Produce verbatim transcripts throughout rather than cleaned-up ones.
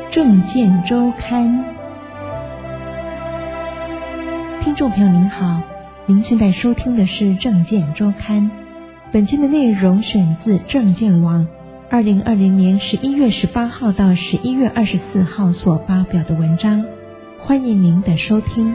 政见周刊。听众朋友您好，您现在收听的是政见周刊。本期的内容选自政见网二零二零年十一月十八号到十一月二十四号所发表的文章，欢迎您的收听。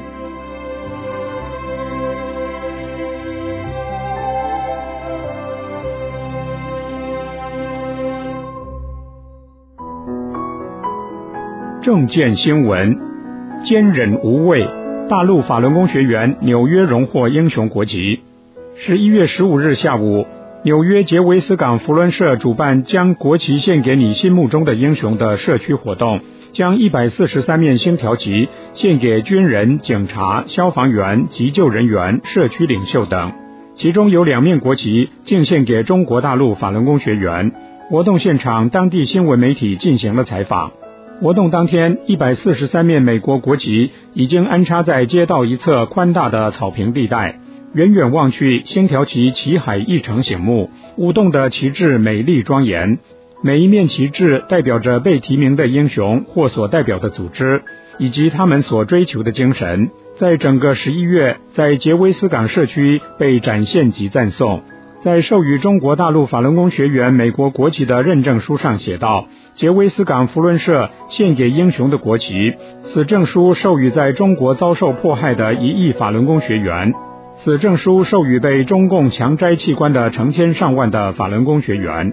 政见新闻：坚忍无畏，大陆法轮功学员纽约荣获英雄国籍。十一月十五日下午，纽约杰维斯港扶轮社主办将国旗献给你心目中的英雄的社区活动，将一百四十三面星条旗献给军人、警察、消防员、急救人员、社区领袖等，其中有两面国旗敬献给中国大陆法轮功学员。活动现场，当地新闻媒体进行了采访。活动当天，一百四十三面美国国旗已经安插在街道一侧宽大的草坪地带，远远望去，星条旗旗海异常醒目，舞动的旗帜美丽庄严。每一面旗帜代表着被提名的英雄或所代表的组织，以及他们所追求的精神，在整个十一月在杰维斯港社区被展现及赞颂。在授予中国大陆法轮功学员美国国旗的认证书上写道：杰维斯港扶轮社献给英雄的国旗，此证书授予在中国遭受迫害的一亿法轮功学员，此证书授予被中共强摘器官的成千上万的法轮功学员。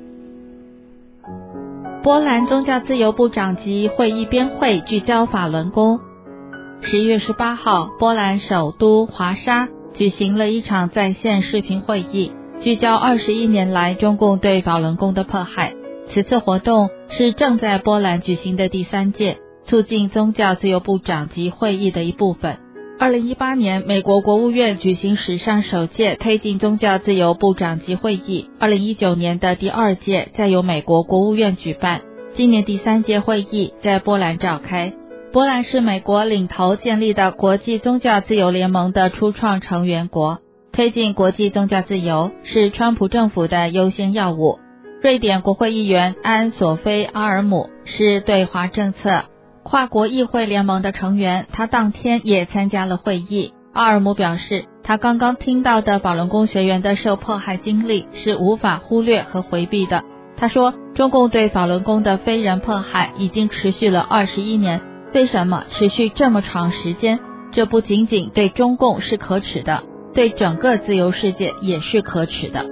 波兰宗教自由部长级会议编会聚焦法轮功。十一月十八号，波兰首都华沙举行了一场在线视频会议，聚焦二十一年来中共对法轮功的迫害。此次活动是正在波兰举行的第三届促进宗教自由部长级会议的一部分。二零一八年，美国国务院举行史上首届推进宗教自由部长级会议，二零一九年的第二届再由美国国务院举办，今年第三届会议在波兰召开。波兰是美国领头建立的国际宗教自由联盟的初创成员国，推进国际宗教自由是川普政府的优先要务。瑞典国会议员安索菲阿尔姆是对华政策跨国议会联盟的成员，他当天也参加了会议。阿尔姆表示，他刚刚听到的法轮功学员的受迫害经历是无法忽略和回避的。他说，中共对法轮功的非人迫害已经持续了二十一年，为什么持续这么长时间？这不仅仅对中共是可耻的，对整个自由世界也是可耻的。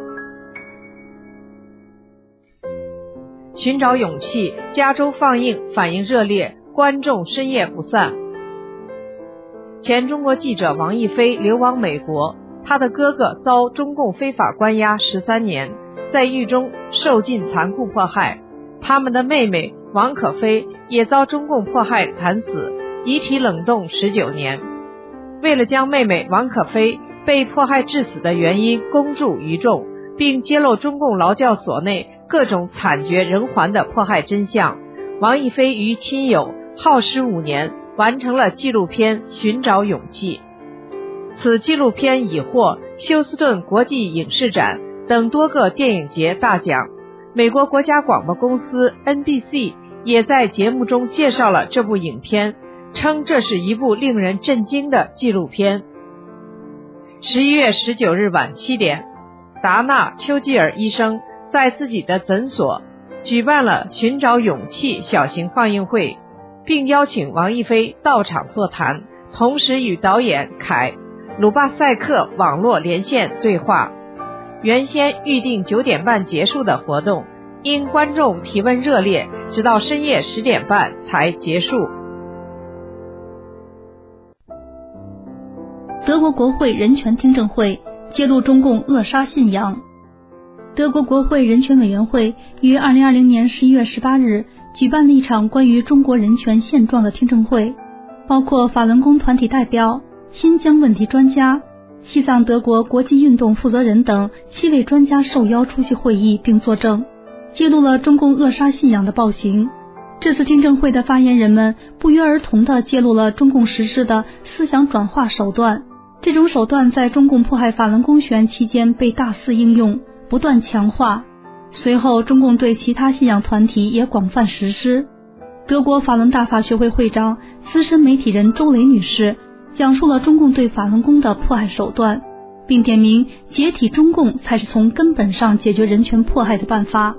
寻找勇气，加州放映反应热烈，观众深夜不散。前中国记者王逸飞流亡美国，他的哥哥遭中共非法关押十三年，在狱中受尽残酷迫害。他们的妹妹王可菲也遭中共迫害惨死，遗体冷冻十九年。为了将妹妹王可菲被迫害致死的原因公诸于众，并揭露中共劳教所内各种惨绝人寰的迫害真相，王逸飞与亲友耗时五年完成了纪录片《寻找勇气》。此纪录片已获休斯顿国际影视展等多个电影节大奖。美国国家广播公司 N B C 也在节目中介绍了这部影片，称这是一部令人震惊的纪录片。十一月十九日晚七点，达纳·丘吉尔医生在自己的诊所举办了寻找勇气小型放映会，并邀请王逸飞到场座谈，同时与导演凯·鲁巴塞克网络连线对话。原先预定九点半结束的活动，因观众提问热烈，直到深夜十点半才结束。 德国国会人权听证会揭露中共扼杀信仰。德国国会人权委员会于二零二零年十一月十八日举办了一场关于中国人权现状的听证会，包括法轮功团体代表、新疆问题专家、西藏德国国际运动负责人等七位专家受邀出席会议并作证，揭露了中共扼杀信仰的暴行。这次听证会的发言人们不约而同地揭露了中共实施的思想转化手段，这种手段在中共迫害法轮功学员期间被大肆应用，不断强化。随后中共对其他信仰团体也广泛实施。 德国法轮大法学会会长、资深媒体人周雷女士讲述了中共对法轮功的迫害手段，并点明解体中共才是从根本上解决人权迫害的办法。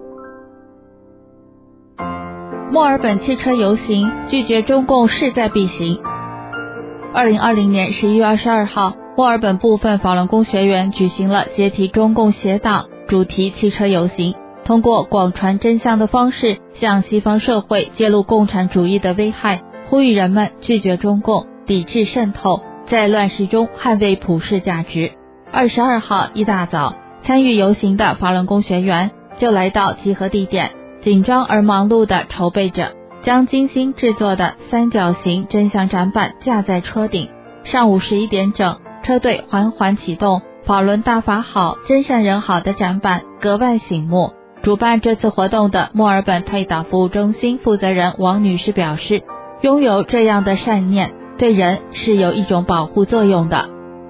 墨尔本汽车游行拒绝中共势在必行。二零二零年十一月二十二号，墨尔本部分法轮功学员举行了解体中共邪党主题汽车游行，通过广传真相的方式向西方社会揭露共产主义的危害，呼吁人们拒绝中共，抵制渗透，在乱世中捍卫普世价值。二十二号一大早，参与游行的法轮功学员就来到集合地点，紧张而忙碌地筹备着，将精心制作的三角形真相展板架在车顶。上午十一点整，车队缓缓启动，法轮大法好，真善人好的展板格外醒目。主办这次活动的墨尔本退党服务中心负责人王女士表示，拥有这样的善念对人是有一种保护作用的。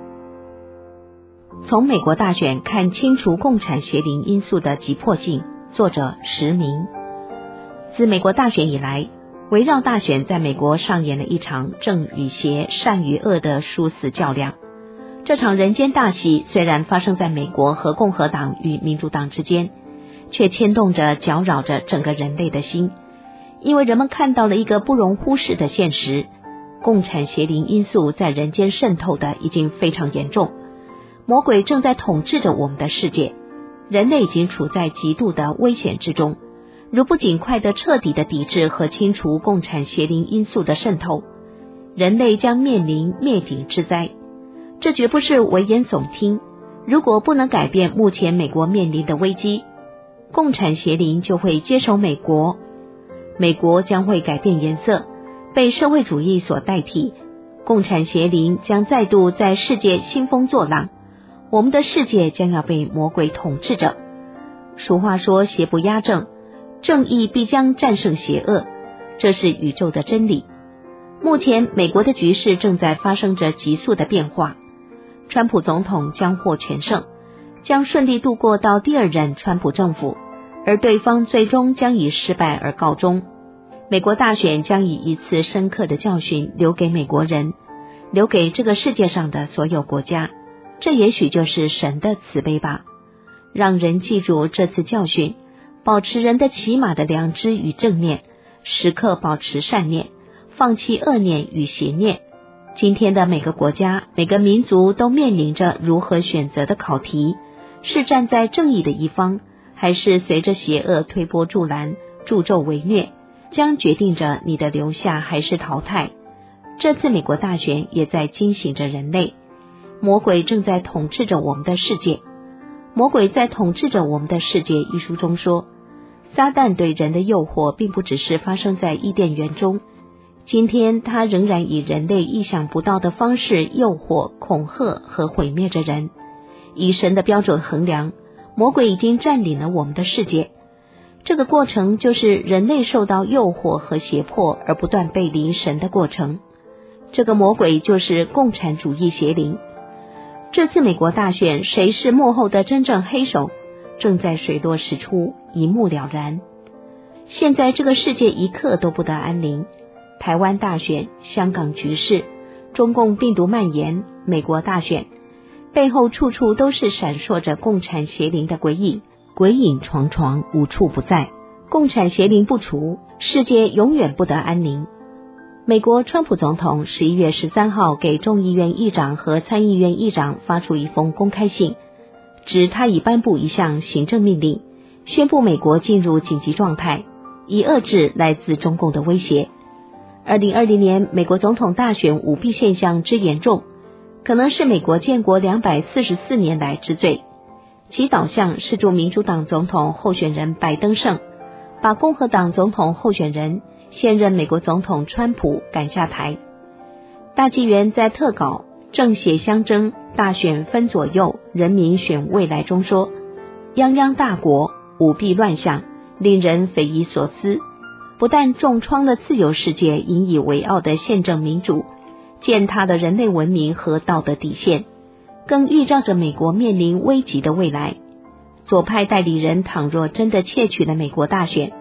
从美国大选看清除共产邪灵因素的急迫性，作者石明。自美国大选以来，围绕大选在美国上演了一场正与邪、善与恶的殊死较量。这场人间大戏虽然发生在美国和共和党与民主党之间，却牵动着、搅扰着整个人类的心，因为人们看到了一个不容忽视的现实：共产邪灵因素在人间渗透的已经非常严重，魔鬼正在统治着我们的世界，人类已经处在极度的危险之中。如不尽快的彻底的抵制和清除共产邪灵因素的渗透，人类将面临灭顶之灾。这绝不是危言耸听，如果不能改变目前美国面临的危机，共产邪灵就会接手美国，美国将会改变颜色，被社会主义所代替，共产邪灵将再度在世界兴风作浪，我们的世界将要被魔鬼统治着。俗话说邪不压正，正义必将战胜邪恶，这是宇宙的真理。目前美国的局势正在发生着急速的变化，川普总统将获全胜，将顺利度过到第二任川普政府，而对方最终将以失败而告终。美国大选将以一次深刻的教训留给美国人，留给这个世界上的所有国家，这也许就是神的慈悲吧。让人记住这次教训，保持人的起码的良知与正念，时刻保持善念，放弃恶念与邪念。今天的每个国家、每个民族都面临着如何选择的考题，是站在正义的一方，还是随着邪恶推波助澜、助纣为虐，将决定着你的留下还是淘汰。这次美国大选也在惊醒着人类，魔鬼正在统治着我们的世界。魔鬼在统治着我们的世界一书中说，撒旦对人的诱惑并不只是发生在伊甸园中，今天他仍然以人类意想不到的方式诱惑、恐吓和毁灭着人。以神的标准衡量，魔鬼已经占领了我们的世界。这个过程就是人类受到诱惑和胁迫而不断背离神的过程。这个魔鬼就是共产主义邪灵。这次美国大选，谁是幕后的真正黑手，正在水落石出，一目了然。现在这个世界一刻都不得安宁，台湾大选、香港局势、中共病毒蔓延、美国大选，背后处处都是闪烁着共产邪灵的鬼影，鬼影幢幢，无处不在。共产邪灵不除，世界永远不得安宁。美国川普总统十一月十三号给众议院议长和参议院议长发出一封公开信，指他已颁布一项行政命令，宣布美国进入紧急状态，以遏制来自中共的威胁。二零二零年美国总统大选舞弊现象之严重，可能是美国建国两百四十四年来之最。其导向是助民主党总统候选人拜登胜，把共和党总统候选人现任美国总统川普赶下台。大纪元在特稿正邪相争，大选分左右，人民选未来中说，泱泱大国，舞弊乱象，令人匪夷所思。不但重创了自由世界引以为傲的宪政民主，践踏了人类文明和道德底线，更预兆着美国面临危急的未来。左派代理人倘若真的窃取了美国大选，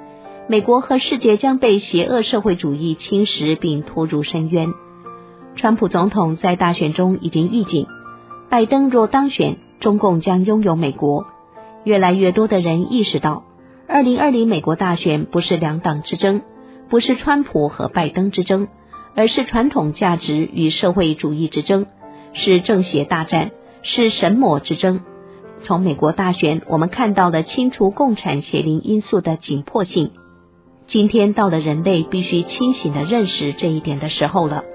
美国和世界将被邪恶社会主义侵蚀并拖入深渊。川普总统在大选中已经预警，拜登若当选，中共将拥有美国。越来越多的人意识到，二零二零美国大选不是两党之争，不是川普和拜登之争，而是传统价值与社会主义之争，是正邪大战，是神魔之争。从美国大选，我们看到了清除共产邪灵因素的紧迫性。今天到了人类必须清醒地认识这一点的时候了。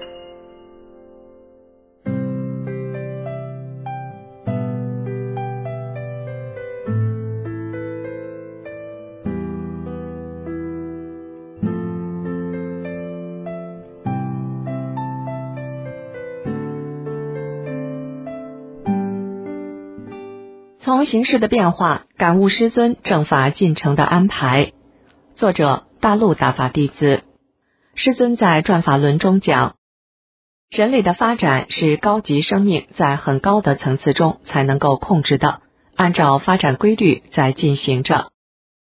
从形势的变化感悟师尊正法进程的安排。作者大陆大法弟子。师尊在转法轮中讲，人类的发展是高级生命在很高的层次中才能够控制的，按照发展规律在进行着。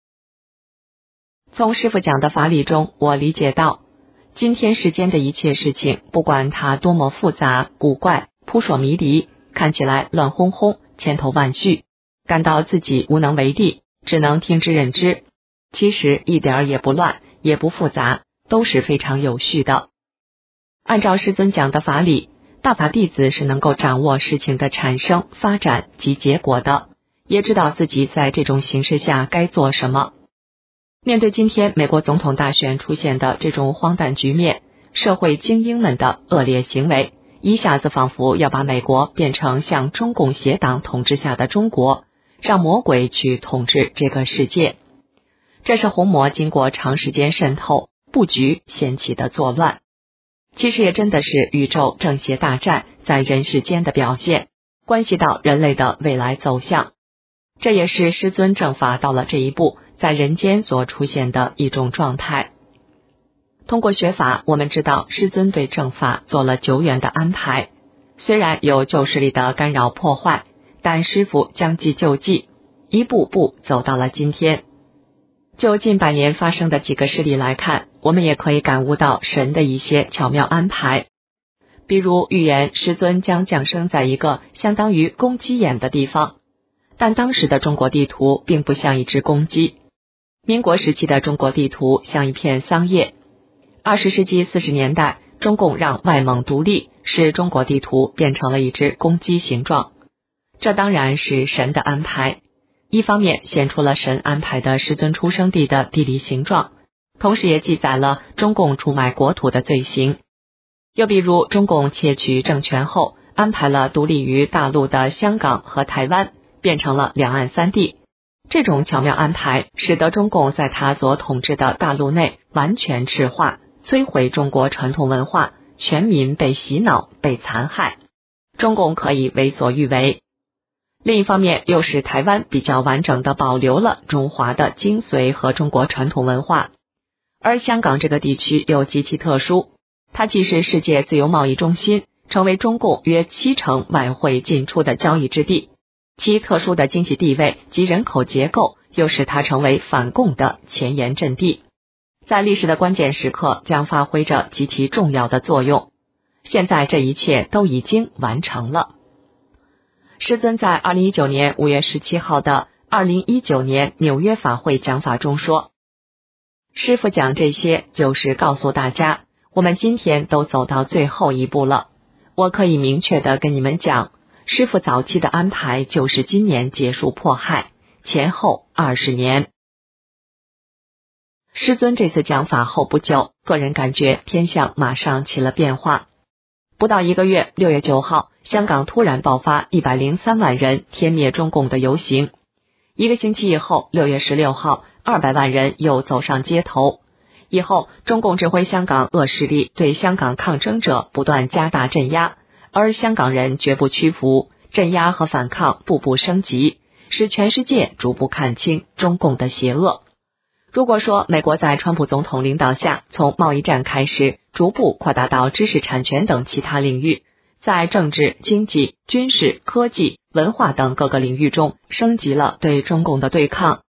从师父讲的法理中，我理解到今天世间的一切事情，不管它多么复杂古怪扑朔迷离，看起来乱哄哄千头万绪，感到自己无能为力，只能听之任之，其实一点儿也不乱也不复杂，都是非常有序的。按照师尊讲的法理，大法弟子是能够掌握事情的产生发展及结果的，也知道自己在这种形势下该做什么。面对今天美国总统大选出现的这种荒诞局面，社会精英们的恶劣行为，一下子仿佛要把美国变成像中共邪党统治下的中国，让魔鬼去统治这个世界。这是红魔经过长时间渗透布局掀起的作乱，其实也真的是宇宙正邪大战在人世间的表现，关系到人类的未来走向。这也是师尊正法到了这一步在人间所出现的一种状态。通过学法，我们知道师尊对正法做了久远的安排，虽然有旧势力的干扰破坏，但师父将计就计，一步步走到了今天。就近百年发生的几个事例来看，我们也可以感悟到神的一些巧妙安排。比如预言师尊将降生在一个相当于公鸡眼的地方，但当时的中国地图并不像一只公鸡，民国时期的中国地图像一片桑叶。二十世纪四十年代，中共让外蒙独立，使中国地图变成了一只公鸡形状。这当然是神的安排，一方面显出了神安排的师尊出生地的地理形状，同时也记载了中共出卖国土的罪行。又比如中共窃取政权后，安排了独立于大陆的香港和台湾，变成了两岸三地。这种巧妙安排使得中共在他所统治的大陆内完全赤化，摧毁中国传统文化，全民被洗脑被残害，中共可以为所欲为。另一方面又使台湾比较完整地保留了中华的精髓和中国传统文化，而香港这个地区又极其特殊，它既是世界自由贸易中心，成为中共约七成外汇进出的交易之地，其特殊的经济地位及人口结构又使它成为反共的前沿阵地，在历史的关键时刻将发挥着极其重要的作用。现在这一切都已经完成了。师尊在二零一九年五月十七号的二零一九年纽约法会讲法中说，师父讲这些就是告诉大家，我们今天都走到最后一步了。我可以明确地跟你们讲，师父早期的安排就是今年结束迫害，前后二十年。师尊这次讲法后不久，个人感觉天象马上起了变化。不到一个月，六月九号，香港突然爆发一百零三万人天灭中共的游行。一个星期以后，六月十六号，二百万人又走上街头。以后，中共指挥香港恶势力对香港抗争者不断加大镇压，而香港人绝不屈服，镇压和反抗步步升级，使全世界逐步看清中共的邪恶。如果说美国在川普总统领导下，从贸易战开始，逐步扩大到知识产权等其他领域，在政治、经济、军事、科技、文化等各个领域中升级了对中共的对抗，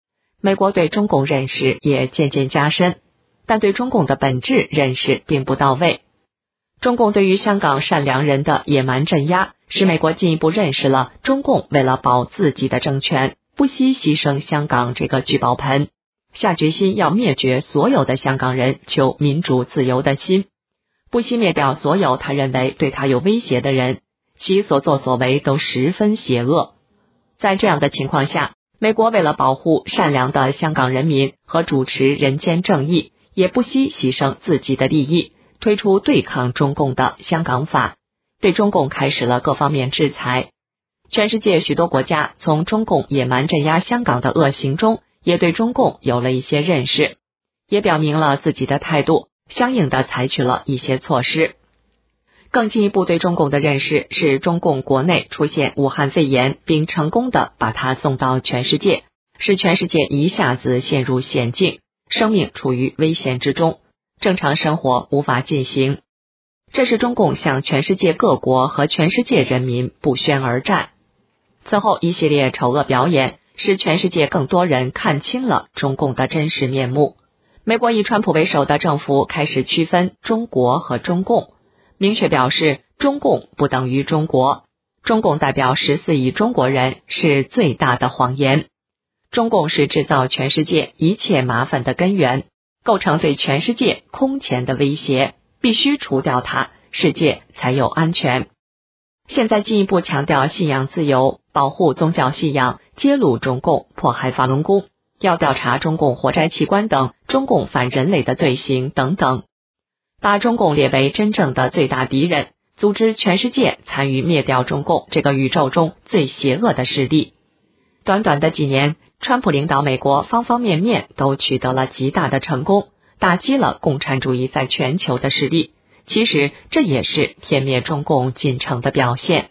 美国对中共认识也渐渐加深，但对中共的本质认识并不到位。中共对于香港善良人的野蛮镇压，使美国进一步认识了中共为了保自己的政权，不惜牺牲香港这个聚宝盆，下决心要灭绝所有的香港人求民主自由的心，不惜灭掉所有他认为对他有威胁的人，其所作所为都十分邪恶。在这样的情况下，美国为了保护善良的香港人民和主持人间正义，也不惜牺牲自己的利益，推出对抗中共的香港法，对中共开始了各方面制裁。全世界许多国家从中共野蛮镇压香港的恶行中，也对中共有了一些认识，也表明了自己的态度，相应的采取了一些措施。更进一步对中共的认识是中共国内出现武汉肺炎，并成功的把它送到全世界，使全世界一下子陷入险境，生命处于危险之中，正常生活无法进行。这是中共向全世界各国和全世界人民不宣而战。此后一系列丑恶表演，使全世界更多人看清了中共的真实面目。美国以川普为首的政府开始区分中国和中共，明确表示中共不等于中国，中共代表十四亿中国人是最大的谎言。中共是制造全世界一切麻烦的根源，构成对全世界空前的威胁，必须除掉它，世界才有安全。现在进一步强调信仰自由，保护宗教信仰，揭露中共迫害法轮功，要调查中共活摘器官等中共反人类的罪行等等，把中共列为真正的最大敌人，组织全世界参与灭掉中共这个宇宙中最邪恶的势力。短短的几年，川普领导美国方方面面都取得了极大的成功，打击了共产主义在全球的势力。其实这也是天灭中共进程的表现。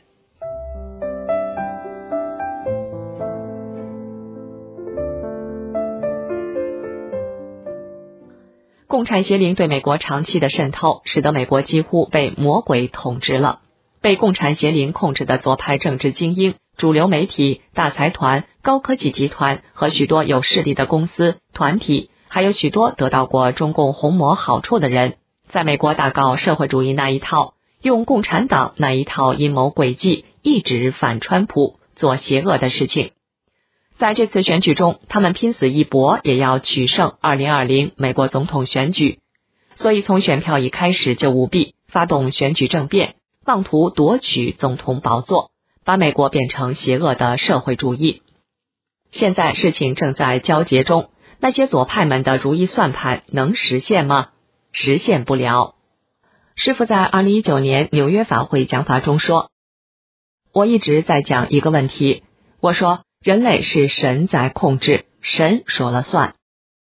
共产邪灵对美国长期的渗透，使得美国几乎被魔鬼统治了。被共产邪灵控制的左派政治精英、主流媒体、大财团、高科技集团和许多有势力的公司、团体，还有许多得到过中共红魔好处的人，在美国大搞社会主义那一套，用共产党那一套阴谋诡计，一直反川普，做邪恶的事情。在这次选举中，他们拼死一搏，也要取胜二零二零美国总统选举。所以从选票一开始就舞弊，发动选举政变，妄图夺取总统宝座，把美国变成邪恶的社会主义。现在事情正在交接中，那些左派们的如意算盘能实现吗？实现不了。师父在二零一九年纽约法会讲法中说，我一直在讲一个问题，我说人类是神在控制，神说了算。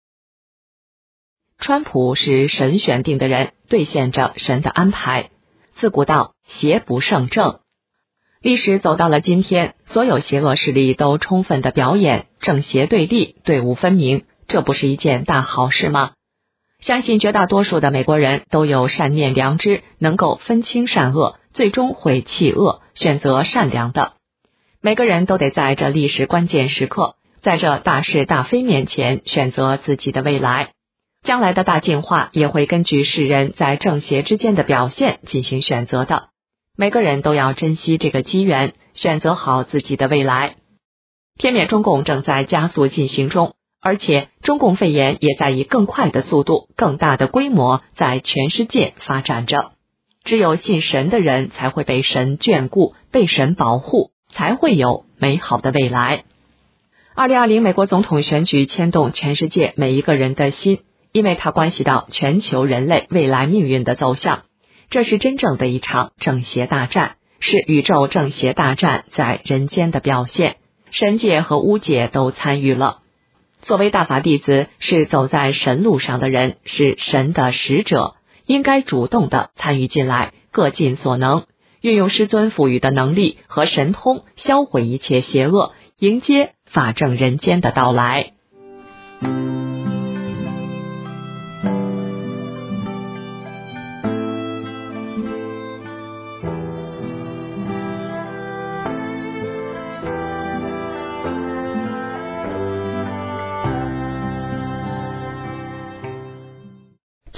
川普是神选定的人，兑现着神的安排。自古道邪不胜正，历史走到了今天，所有邪恶势力都充分的表演，正邪对立，队伍分明，这不是一件大好事吗？相信绝大多数的美国人都有善念良知，能够分清善恶，最终会弃恶，选择善良的。每个人都得在这历史关键时刻，在这大是大非面前选择自己的未来。将来的大进化也会根据世人在正邪之间的表现进行选择的。每个人都要珍惜这个机缘，选择好自己的未来。天灭中共正在加速进行中，而且中共肺炎也在以更快的速度、更大的规模在全世界发展着。只有信神的人才会被神眷顾，被神保护，才会有美好的未来。二零二零美国总统选举牵动全世界每一个人的心，因为它关系到全球人类未来命运的走向。这是真正的一场正邪大战，是宇宙正邪大战在人间的表现，神界和巫界都参与了。作为大法弟子，是走在神路上的人，是神的使者，应该主动的参与进来，各尽所能，运用师尊赋予的能力和神通，销毁一切邪恶，迎接法正人间的到来。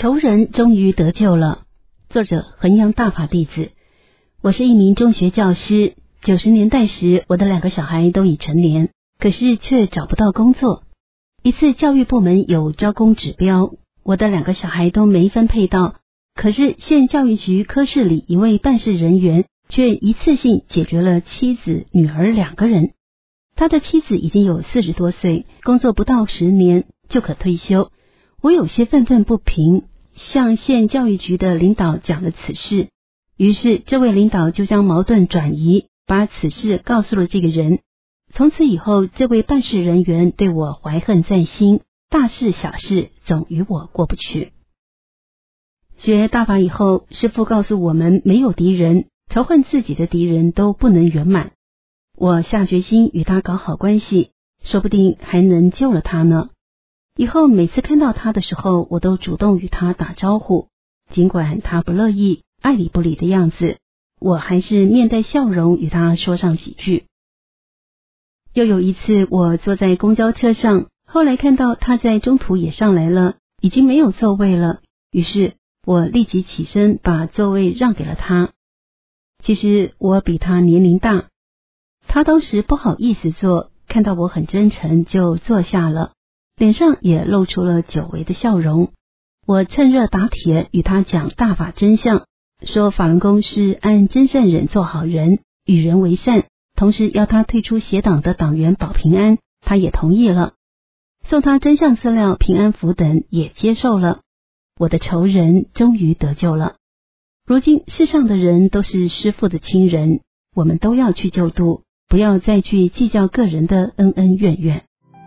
仇人终于得救了。作者衡阳大法弟子。我是一名中学教师，九十年代时，我的两个小孩都已成年，可是却找不到工作。一次教育部门有招工指标，我的两个小孩都没分配到，可是县教育局科室里一位办事人员却一次性解决了妻子女儿两个人。他的妻子已经有四十多岁，工作不到十年就可退休。我有些愤愤不平，向县教育局的领导讲了此事，于是这位领导就将矛盾转移，把此事告诉了这个人。从此以后，这位办事人员对我怀恨在心，大事小事总与我过不去。学大法以后，师父告诉我们，没有敌人，仇恨自己的敌人都不能圆满。我下决心与他搞好关系，说不定还能救了他呢。以后每次看到他的时候，我都主动与他打招呼，尽管他不乐意，爱理不理的样子，我还是面带笑容与他说上几句。又有一次，我坐在公交车上，后来看到他在中途也上来了，已经没有座位了，于是我立即起身把座位让给了他。其实我比他年龄大，他当时不好意思坐，看到我很真诚就坐下了，脸上也露出了久违的笑容。我趁热打铁与他讲大法真相，说法轮功是按真善忍做好人，与人为善，同时要他退出邪党的党员保平安，他也同意了。送他真相资料、平安符等也接受了。我的仇人终于得救了。如今世上的人都是师父的亲人，我们都要去救度，不要再去计较个人的恩恩怨怨。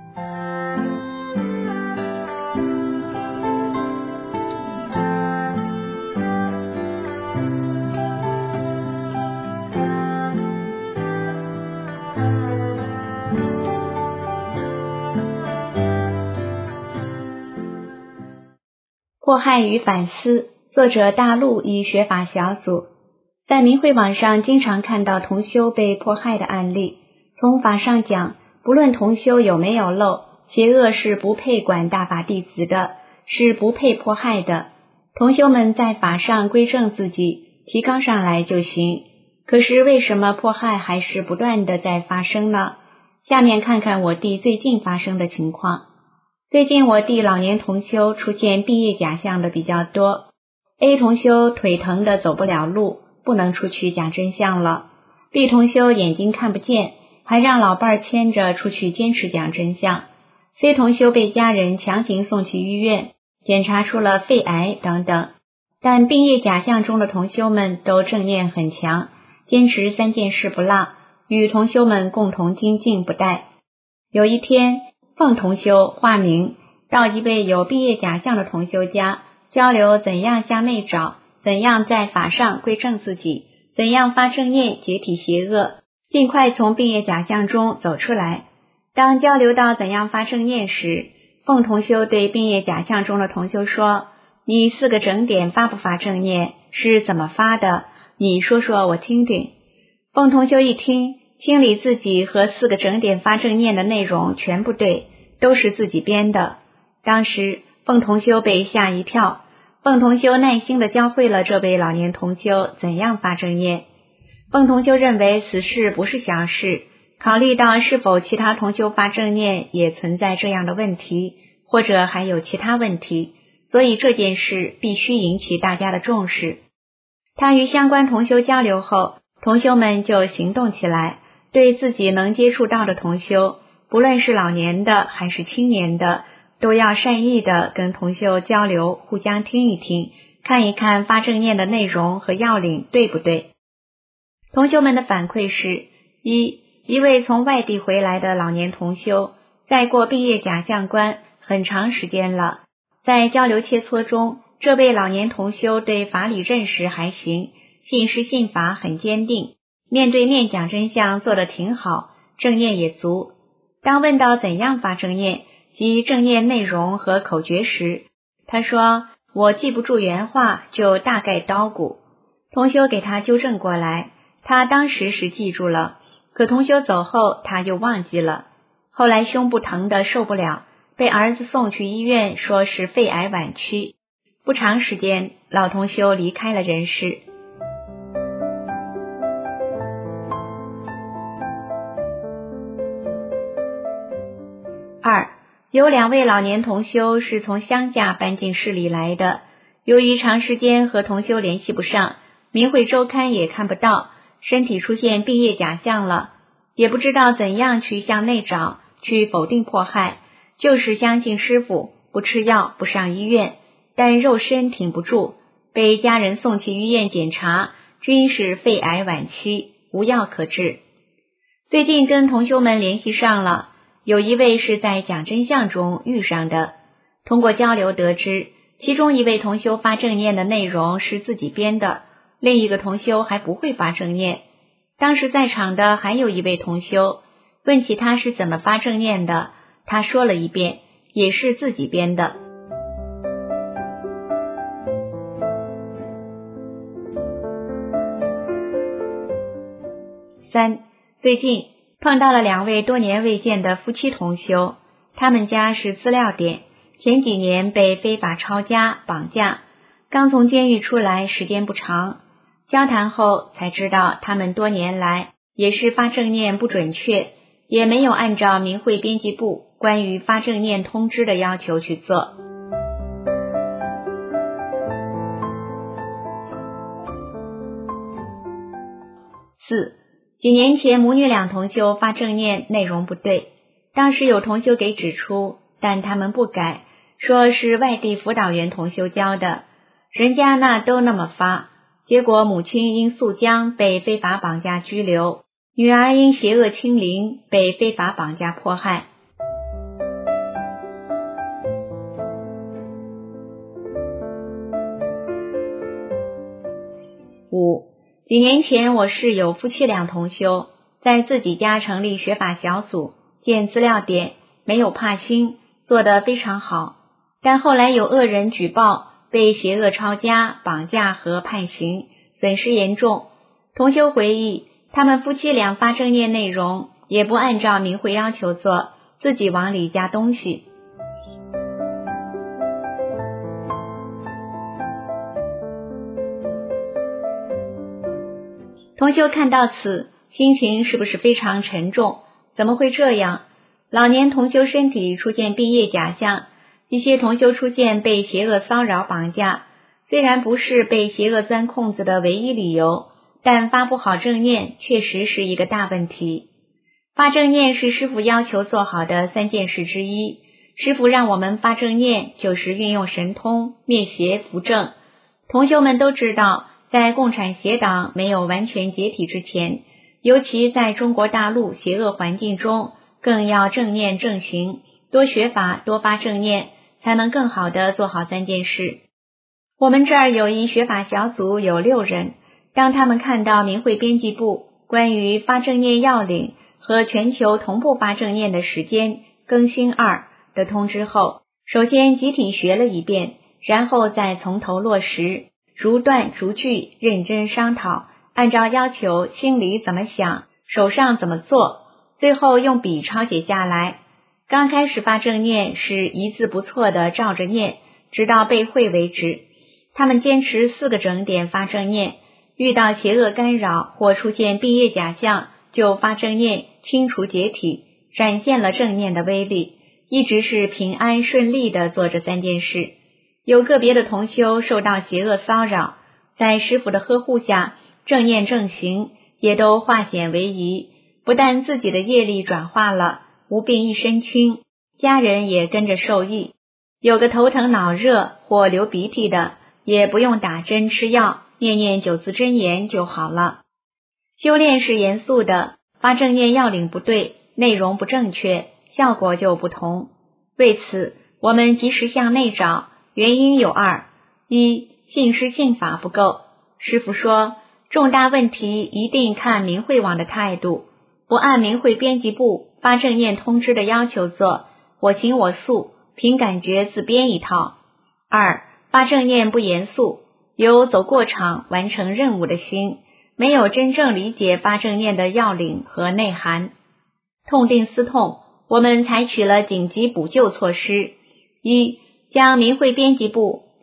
迫害与反思，作者大陆医学法小组。在明慧网上经常看到同修被迫害的案例。从法上讲，不论同修有没有漏，邪恶是不配管大法弟子的，是不配迫害的。同修们在法上归正自己，提纲上来就行。可是为什么迫害还是不断的在发生呢？下面看看我弟最近发生的情况。最近我弟老年同修出现毕业假象的比较多。 A 同修腿疼的走不了路，不能出去讲真相了。 B 同修眼睛看不见，还让老伴儿牵着出去坚持讲真相。 C 同修被家人强行送去医院，检查出了肺癌等等。但毕业假象中的同修们都正念很强，坚持三件事不落，与同修们共同精进不怠。有一天，凤同修化名到一位有毕业假象的同修家，交流怎样向内找，怎样在法上归正自己，怎样发正念解体邪恶，尽快从毕业假象中走出来。当交流到怎样发正念时，凤同修对毕业假象中的同修说，你四个整点发不发正念，是怎么发的，你说说我听听。凤同修一听，心里自己和四个整点发正念的内容全不对，都是自己编的。当时凤同修被吓一跳，凤同修耐心地教会了这位老年同修怎样发正念。凤同修认为此事不是小事，考虑到是否其他同修发正念也存在这样的问题，或者还有其他问题，所以这件事必须引起大家的重视。他与相关同修交流后，同修们就行动起来，对自己能接触到的同修，不论是老年的还是青年的，都要善意的跟同修交流，互相听一听，看一看发正念的内容和要领对不对。同修们的反馈是：一，一位从外地回来的老年同修，在过毕业假象关很长时间了，在交流切磋中，这位老年同修对法理认识还行，信师信法很坚定，面对面讲真相做得挺好，正念也足。当问到怎样发正念及正念内容和口诀时，他说我记不住原话，就大概叨鼓。同修给他纠正过来，他当时是记住了，可同修走后他就忘记了。后来胸部疼得受不了，被儿子送去医院，说是肺癌晚期。 不长时间，老同修离开了人世。二，有两位老年同修是从乡下搬进市里来的，由于长时间和同修联系不上，明慧周刊也看不到，身体出现病业假象了，也不知道怎样去向内找，去否定迫害，就是相信师父，不吃药，不上医院，但肉身挺不住，被家人送去医院检查，均是肺癌晚期，无药可治。最近跟同修们联系上了，有一位是在讲真相中遇上的，通过交流得知，其中一位同修发正念的内容是自己编的，另一个同修还不会发正念。当时在场的还有一位同修，问起他是怎么发正念的，他说了一遍，也是自己编的。三，最近碰到了两位多年未见的夫妻同修，他们家是资料点，前几年被非法抄家绑架，刚从监狱出来时间不长，交谈后才知道他们多年来也是发正念不准确，也没有按照明慧编辑部关于发正念通知的要求去做。四，几年前母女两同修发正念内容不对，当时有同修给指出，但他们不改，说是外地辅导员同修教的，人家那都那么发，结果母亲因宿江被非法绑架拘留，女儿因邪恶侵凌被非法绑架迫害。五，几年前我室友夫妻俩同修，在自己家成立学法小组，建资料点，没有怕心，做得非常好，但后来有恶人举报，被邪恶抄家、绑架和判刑，损失严重。同修回忆，他们夫妻俩发正念内容，也不按照明慧要求做，自己往里加东西。同修看到此，心情是不是非常沉重？怎么会这样？老年同修身体出现病业假象，一些同修出现被邪恶骚扰绑架，虽然不是被邪恶钻空子的唯一理由，但发不好正念确实是一个大问题。发正念是师父要求做好的三件事之一，师父让我们发正念，就是运用神通灭邪扶正。同修们都知道，在共产邪党没有完全解体之前，尤其在中国大陆邪恶环境中，更要正念正行，多学法，多发正念，才能更好地做好三件事。我们这儿有一学法小组，有六人，当他们看到明慧编辑部关于发正念要领和全球同步发正念的时间更新二的通知后，首先集体学了一遍，然后再从头落实，逐段逐句认真商讨，按照要求心里怎么想，手上怎么做，最后用笔抄写下来。刚开始发正念是一字不错的照着念，直到被会为止。他们坚持四个整点发正念，遇到邪恶干扰或出现病业假象，就发正念清除解体，展现了正念的威力，一直是平安顺利地做这三件事。有个别的同修受到邪恶骚扰，在师父的呵护下，正念正行，也都化险为夷，不但自己的业力转化了，无病一身轻，家人也跟着受益。有个头疼脑热或流鼻涕的，也不用打针吃药，念念九字真言就好了。修炼是严肃的，发正念要领不对，内容不正确，效果就不同。为此，我们及时向内找，原因有二：一，信师信法不够。师父说，重大问题一定看明慧网的态度，不按明慧编辑部发正念通知的要求做，我行我素，凭感觉自编一套。二，发正念不严肃，有走过场完成任务的心，没有真正理解发正念的要领和内涵。痛定思痛，我们采取了紧急补救措施：一，将明慧编辑部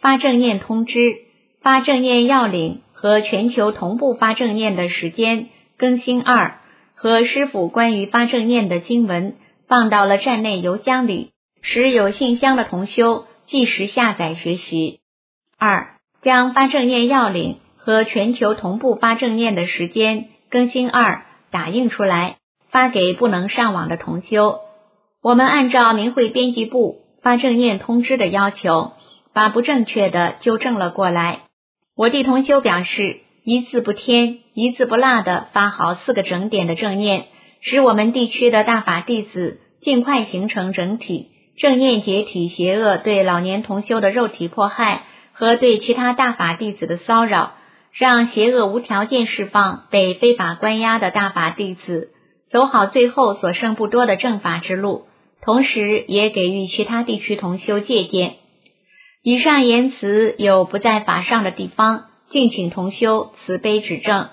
发正念通知、发正念要领和全球同步发正念的时间更新二和师父关于发正念的经文放到了站内邮箱里，使有信箱的同修即时下载学习。二、将发正念要领和全球同步发正念的时间更新二打印出来，发给不能上网的同修。我们按照明慧编辑部发正念通知的要求，把不正确的纠正了过来。我弟同修表示，一字不添一字不落的发好四个整点的正念，使我们地区的大法弟子尽快形成整体，正念解体邪恶对老年同修的肉体迫害和对其他大法弟子的骚扰，让邪恶无条件释放被非法关押的大法弟子走好最后所剩不多的正法之路，同时也给予其他地区同修借鉴。以上言辞有不在法上的地方，敬请同修慈悲指正。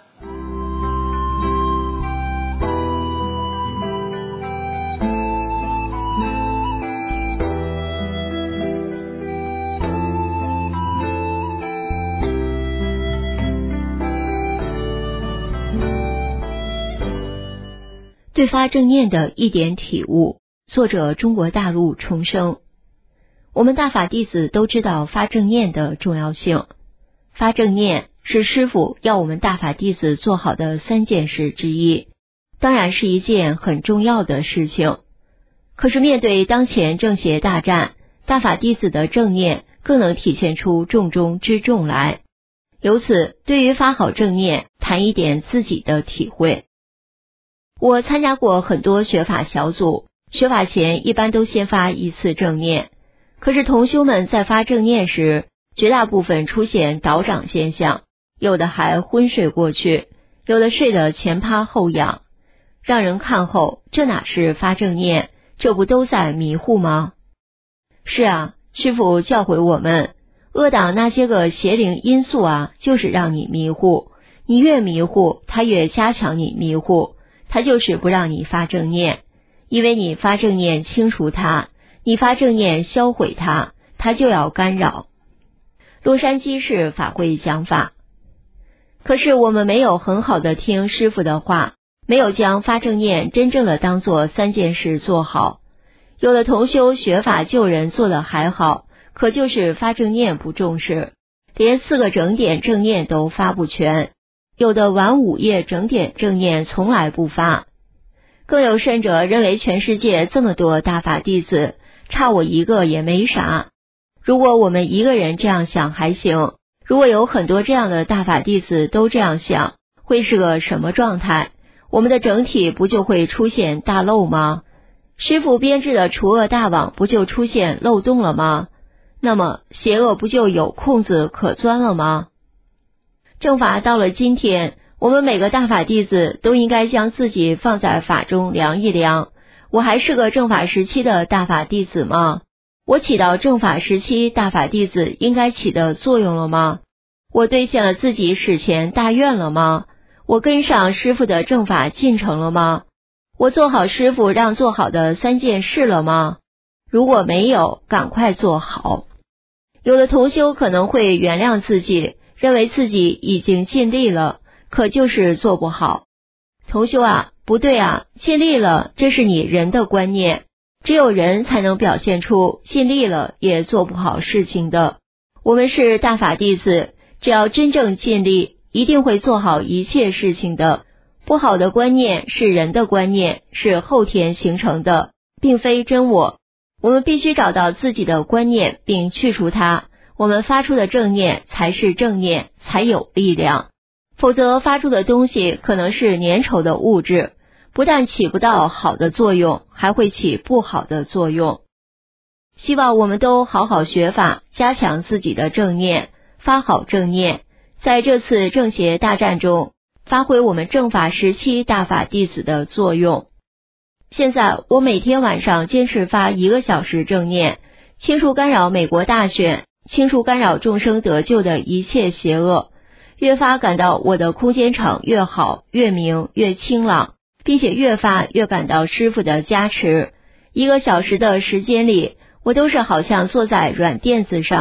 对发正念的一点体悟，作者中国大陆重生。我们大法弟子都知道发正念的重要性，发正念是师父要我们大法弟子做好的三件事之一，当然是一件很重要的事情。可是面对当前正邪大战，大法弟子的正念更能体现出重中之重来。由此，对于发好正念，谈一点自己的体会。我参加过很多学法小组，学法前一般都先发一次正念，可是同修们在发正念时，绝大部分出现倒掌现象，有的还昏睡过去，有的睡得前趴后仰，让人看后，这哪是发正念，这不都在迷糊吗？是啊，师父教诲我们，恶党那些个邪灵因素啊，就是让你迷糊，你越迷糊，他越加强你迷糊，他就是不让你发正念，因为你发正念清除它，你发正念销毁它，它就要干扰。洛杉矶市法会讲法，可是我们没有很好的听师父的话，没有将发正念真正的当做三件事做好。有的同修学法救人做得还好，可就是发正念不重视，连四个整点正念都发不全，有的晚午夜整点正念从来不发。更有甚者认为全世界这么多大法弟子，差我一个也没啥。如果我们一个人这样想还行，如果有很多这样的大法弟子都这样想，会是个什么状态？我们的整体不就会出现大漏吗？师父编制的除恶大网不就出现漏洞了吗？那么邪恶不就有空子可钻了吗？正法到了今天，我们每个大法弟子都应该将自己放在法中量一量，我还是个正法时期的大法弟子吗？我起到正法时期大法弟子应该起的作用了吗？我兑现了自己史前大愿了吗？我跟上师父的正法进程了吗？我做好师父让做好的三件事了吗？如果没有，赶快做好。有的同修可能会原谅自己，认为自己已经尽力了，可就是做不好。同修啊，不对啊，尽力了，这是你人的观念，只有人才能表现出尽力了也做不好事情的。我们是大法弟子，只要真正尽力，一定会做好一切事情的。不好的观念是人的观念，是后天形成的，并非真我。我们必须找到自己的观念并去除它，我们发出的正念才是正念，才有力量。否则发出的东西可能是粘稠的物质，不但起不到好的作用，还会起不好的作用。希望我们都好好学法，加强自己的正念，发好正念，在这次正邪大战中发挥我们正法时期大法弟子的作用。现在我每天晚上坚持发一个小时正念，清除干扰美国大选，清除干扰众生得救的一切邪恶，越发感到我的空间场越好，越明，越清朗，并且越发越感到师父的加持。一个小时的时间里，我都是好像坐在软垫子上，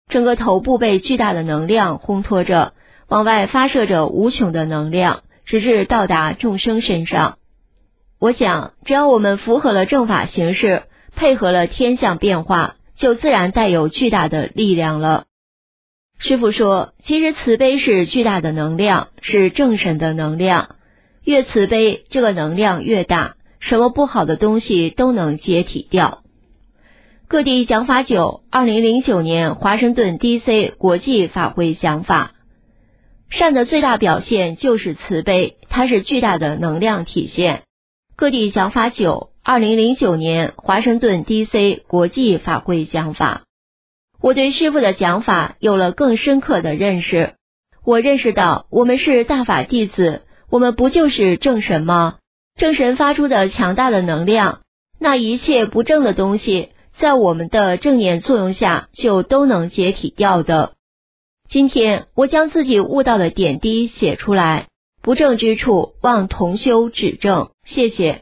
整个头部被巨大的能量烘托着，往外发射着无穷的能量，直至到达众生身上。我想，只要我们符合了正法形式，配合了天象变化，就自然带有巨大的力量了。师父说，其实慈悲是巨大的能量，是正神的能量，越慈悲，这个能量越大，什么不好的东西都能解体掉。各地讲法九，二零零九年华盛顿 D C 国际法会讲法。善的最大表现就是慈悲，它是巨大的能量体现。各地讲法九，二零零九年华盛顿 D C 国际法会讲法。我对师父的讲法有了更深刻的认识，我认识到我们是大法弟子，我们不就是正神吗？正神发出的强大的能量，那一切不正的东西在我们的正念作用下就都能解体掉的。今天我将自己悟到的点滴写出来，不正之处望同修指正，谢谢。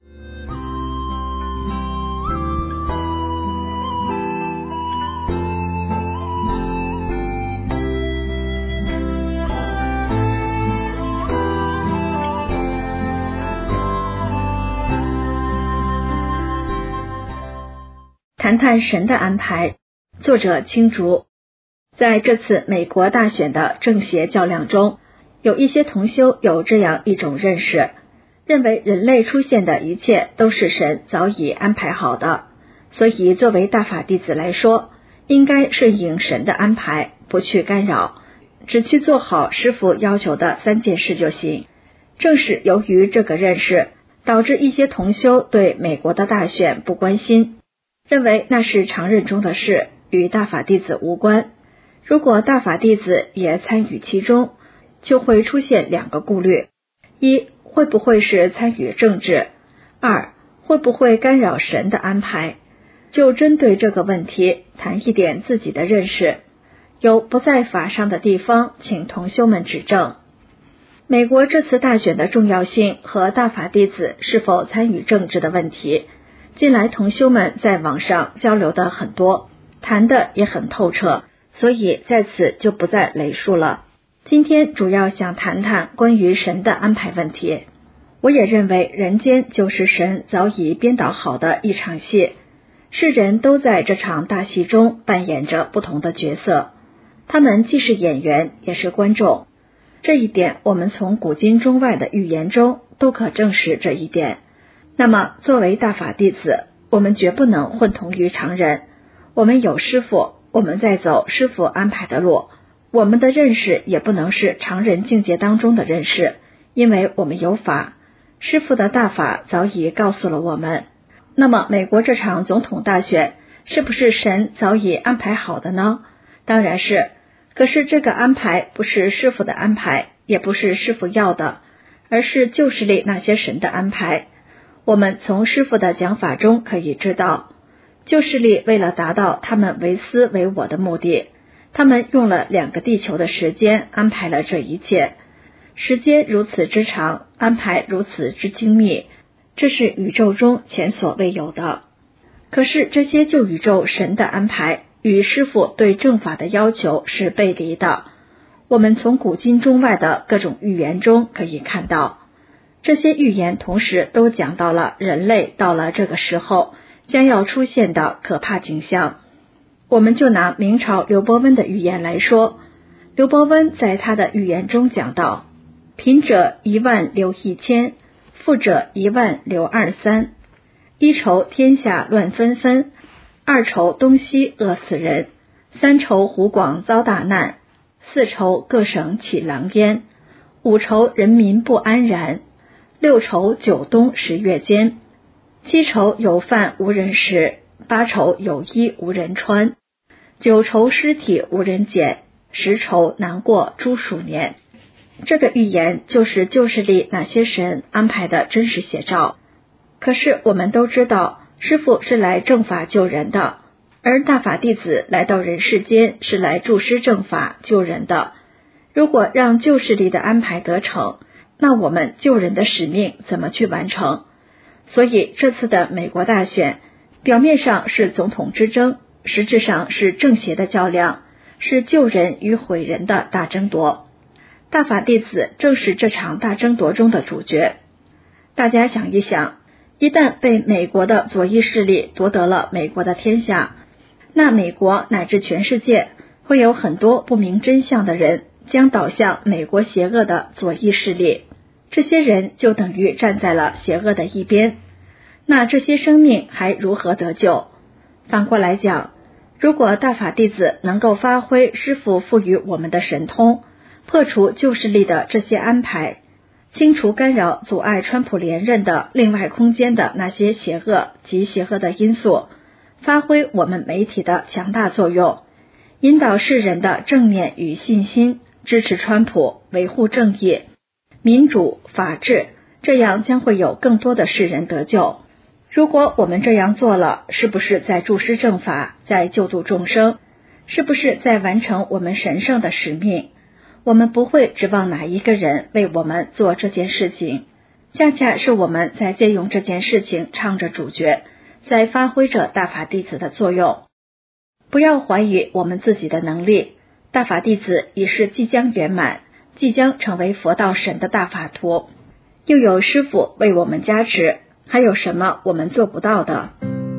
谈谈神的安排，作者青竹。在这次美国大选的正邪较量中，有一些同修有这样一种认识，认为人类出现的一切都是神早已安排好的，所以作为大法弟子来说，应该顺应神的安排，不去干扰，只去做好师父要求的三件事就行。正是由于这个认识，导致一些同修对美国的大选不关心，认为那是常人中的事，与大法弟子无关。如果大法弟子也参与其中，就会出现两个顾虑：一，会不会是参与政治；二，会不会干扰神的安排。就针对这个问题谈一点自己的认识，有不在法上的地方，请同修们指正。美国这次大选的重要性和大法弟子是否参与政治的问题，近来同修们在网上交流的很多，谈的也很透彻，所以在此就不再累述了。今天主要想谈谈关于神的安排问题。我也认为人间就是神早已编导好的一场戏，世人都在这场大戏中扮演着不同的角色，他们既是演员也是观众。这一点我们从古今中外的寓言中都可证实这一点。那么作为大法弟子，我们绝不能混同于常人，我们有师父，我们在走师父安排的路，我们的认识也不能是常人境界当中的认识，因为我们有法，师父的大法早已告诉了我们。那么美国这场总统大选是不是神早已安排好的呢？当然是，可是这个安排不是师父的安排，也不是师父要的，而是旧势力那些神的安排。我们从师父的讲法中可以知道，旧势力为了达到他们为私为我的目的，他们用了两个地球的时间安排了这一切。时间如此之长，安排如此之精密，这是宇宙中前所未有的。可是这些旧宇宙神的安排与师父对正法的要求是背离的。我们从古今中外的各种寓言中可以看到，这些寓言同时都讲到了人类到了这个时候将要出现的可怕景象。我们就拿明朝刘伯温的寓言来说，刘伯温在他的寓言中讲到，贫者一万留一千，富者一万留二三。一愁天下乱纷纷，二愁东西饿死人，三愁湖广遭大难，四愁各省起狼烟，五愁人民不安然，六愁九冬十月间，七愁有饭无人食，八愁有衣无人穿，九愁尸体无人捡，十愁难过诸数年。这个寓言就是旧势力那些神安排的真实写照。可是我们都知道，师父是来正法救人的，而大法弟子来到人世间是来助师正法救人的。如果让旧势力的安排得逞，那我们救人的使命怎么去完成？所以这次的美国大选，表面上是总统之争，实质上是正邪的较量， 是救人与毁人的大争夺。大法弟子正是这场大争夺中的主角。大家想一想，一旦被美国的左翼势力夺得了美国的天下，那美国乃至全世界会有很多不明真相的人将倒向美国邪恶的左翼势力，这些人就等于站在了邪恶的一边。那这些生命还如何得救？反过来讲，如果大法弟子能够发挥师父赋予我们的神通，破除旧势力的这些安排，清除干扰阻碍川普连任的另外空间的那些邪恶及邪恶的因素，发挥我们媒体的强大作用，引导世人的正念与信心，支持川普，维护正义、民主、法治，这样将会有更多的世人得救。如果我们这样做了，是不是在助施正法，在救度众生？是不是在完成我们神圣的使命？我们不会指望哪一个人为我们做这件事情，恰恰是我们在借用这件事情唱着主角，在发挥着大法弟子的作用。不要怀疑我们自己的能力，大法弟子已是即将圆满，即将成为佛道神的大法徒，又有师父为我们加持，还有什么我们做不到的？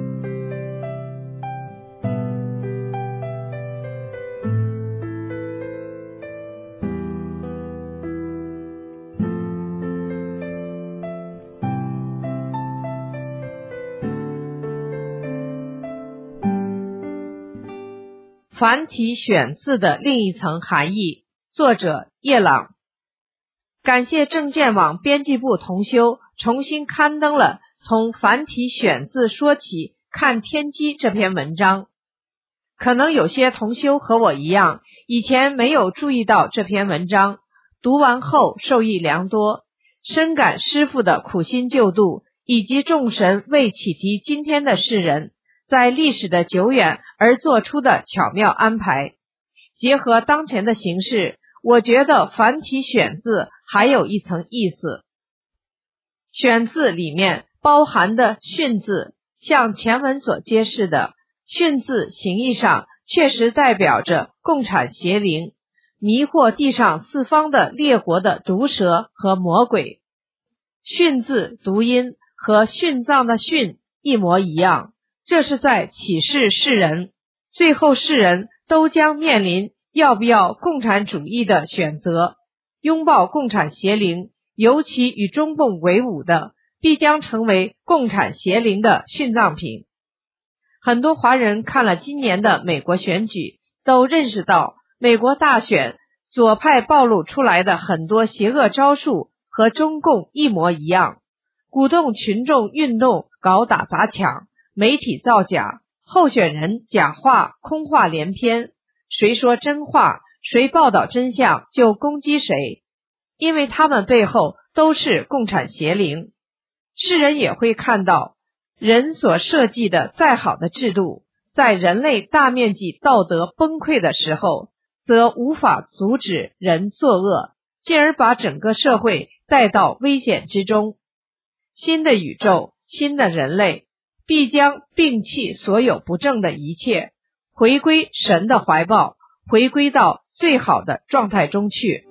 繁体选字的另一层含义，作者叶朗。感谢证件网编辑部同修重新刊登了从繁体选字说起看天机这篇文章。可能有些同修和我一样，以前没有注意到这篇文章，读完后受益良多，深感师父的苦心救度，以及众神为启迪今天的世人在历史的久远而做出的巧妙安排。结合当前的形势，我觉得繁体选字还有一层意思。选字里面包含的训字，像前文所揭示的，训字形义上确实代表着共产邪灵，迷惑地上四方的列国的毒蛇和魔鬼。训字读音和殉葬的殉一模一样，这是在启示世人，最后世人都将面临要不要共产主义的选择，拥抱共产邪灵，尤其与中共为伍的，必将成为共产邪灵的殉葬品。很多华人看了今年的美国选举，都认识到美国大选左派暴露出来的很多邪恶招数和中共一模一样，鼓动群众运动，搞打砸抢，媒体造假，候选人假话空话连篇，谁说真话，谁报道真相就攻击谁，因为他们背后都是共产邪灵。世人也会看到，人所设计的再好的制度，在人类大面积道德崩溃的时候，则无法阻止人作恶，进而把整个社会带到危险之中。新的宇宙，新的人类，必将摒弃所有不正的一切，回归神的怀抱，回归到最好的状态中去。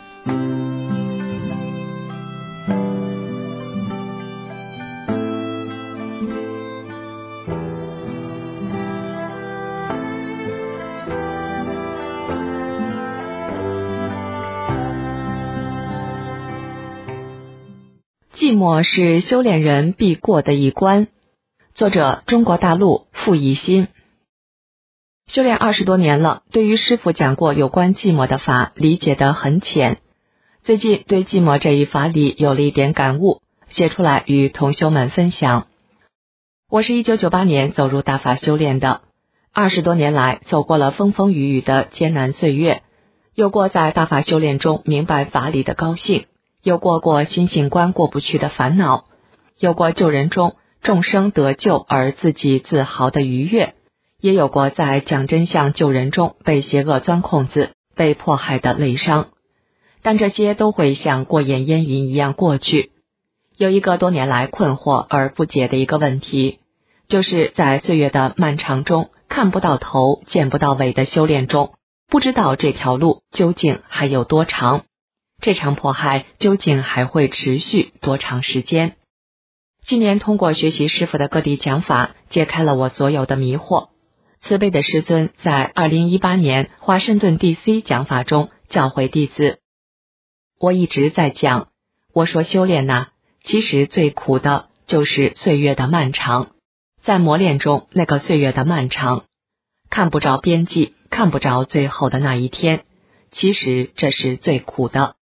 寂寞是修炼人必过的一关。作者：中国大陆傅怡心。修炼二十多年了，对于师父讲过有关寂寞的法，理解得很浅。最近对寂寞这一法理有了一点感悟，写出来与同修们分享。我是一九九八年走入大法修炼的，二十多年来走过了风风雨雨的艰难岁月，有过在大法修炼中明白法理的高兴，有过过心性关过不去的烦恼，有过救人中众生得救而自己自豪的愉悦，也有过在讲真相救人中被邪恶钻空子、被迫害的累伤。但这些都会像过眼烟云一样过去。有一个多年来困惑而不解的一个问题，就是在岁月的漫长中看不到头、见不到尾的修炼中， 不知道这条路究竟还有多长，这场迫害究竟还会持续多长时间。今年通过学习师父的各地讲法，解开了我所有的迷惑。慈悲的师尊在二零一八年华盛顿 D C 讲法中教诲弟子，我一直在讲，我说修炼呐、啊，其实最苦的就是岁月的漫长，在磨练中那个岁月的漫长，看不着边际，看不着最后的那一天，其实这是最苦的。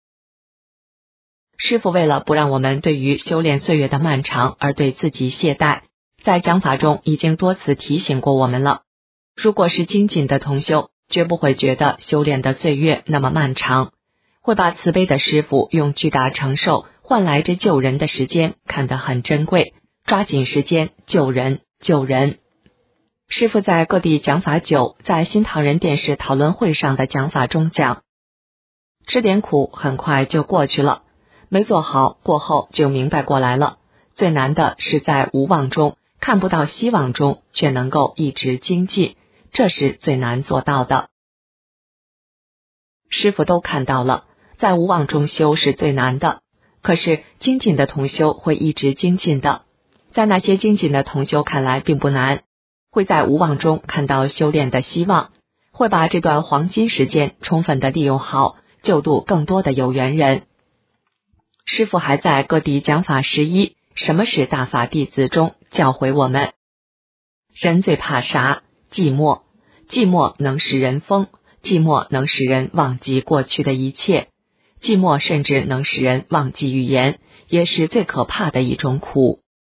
师父为了不让我们对于修炼岁月的漫长而对自己懈怠，在讲法中已经多次提醒过我们了。如果是精进的同修，绝不会觉得修炼的岁月那么漫长，会把慈悲的师父用巨大承受换来这救人的时间看得很珍贵，抓紧时间救人救人。师父在各地讲法九，在新唐人电视讨论会上的讲法中讲，吃点苦很快就过去了，没做好过后就明白过来了，最难的是在无望中，看不到希望中却能够一直精进，这是最难做到的。师父都看到了，在无望中修是最难的，可是精进的同修会一直精进的，在那些精进的同修看来并不难，会在无望中看到修炼的希望，会把这段黄金时间充分的利用好，救度更多的有缘人。师父还在各地讲法十一，什么是大法弟子中教诲我们，人最怕啥？寂寞，寂寞能使人疯，寂寞能使人忘记过去的一切，寂寞甚至能使人忘记语言，也是最可怕的一种苦。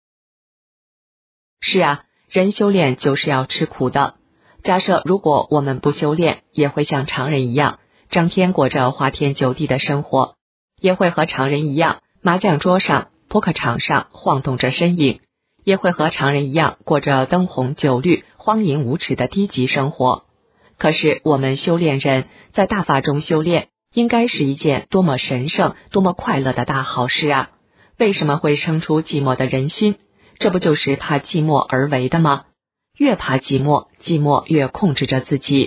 是啊，人修炼就是要吃苦的。假设如果我们不修炼，也会像常人一样，整天过着花天酒地的生活，也会和常人一样，麻将桌上、扑克场上晃动着身影，也会和常人一样过着灯红酒绿、荒淫无耻的低级生活。可是我们修炼人在大法中修炼，应该是一件多么神圣、多么快乐的大好事啊！为什么会生出寂寞的人心？这不就是怕寂寞而为的吗？越怕寂寞，寂寞越控制着自己。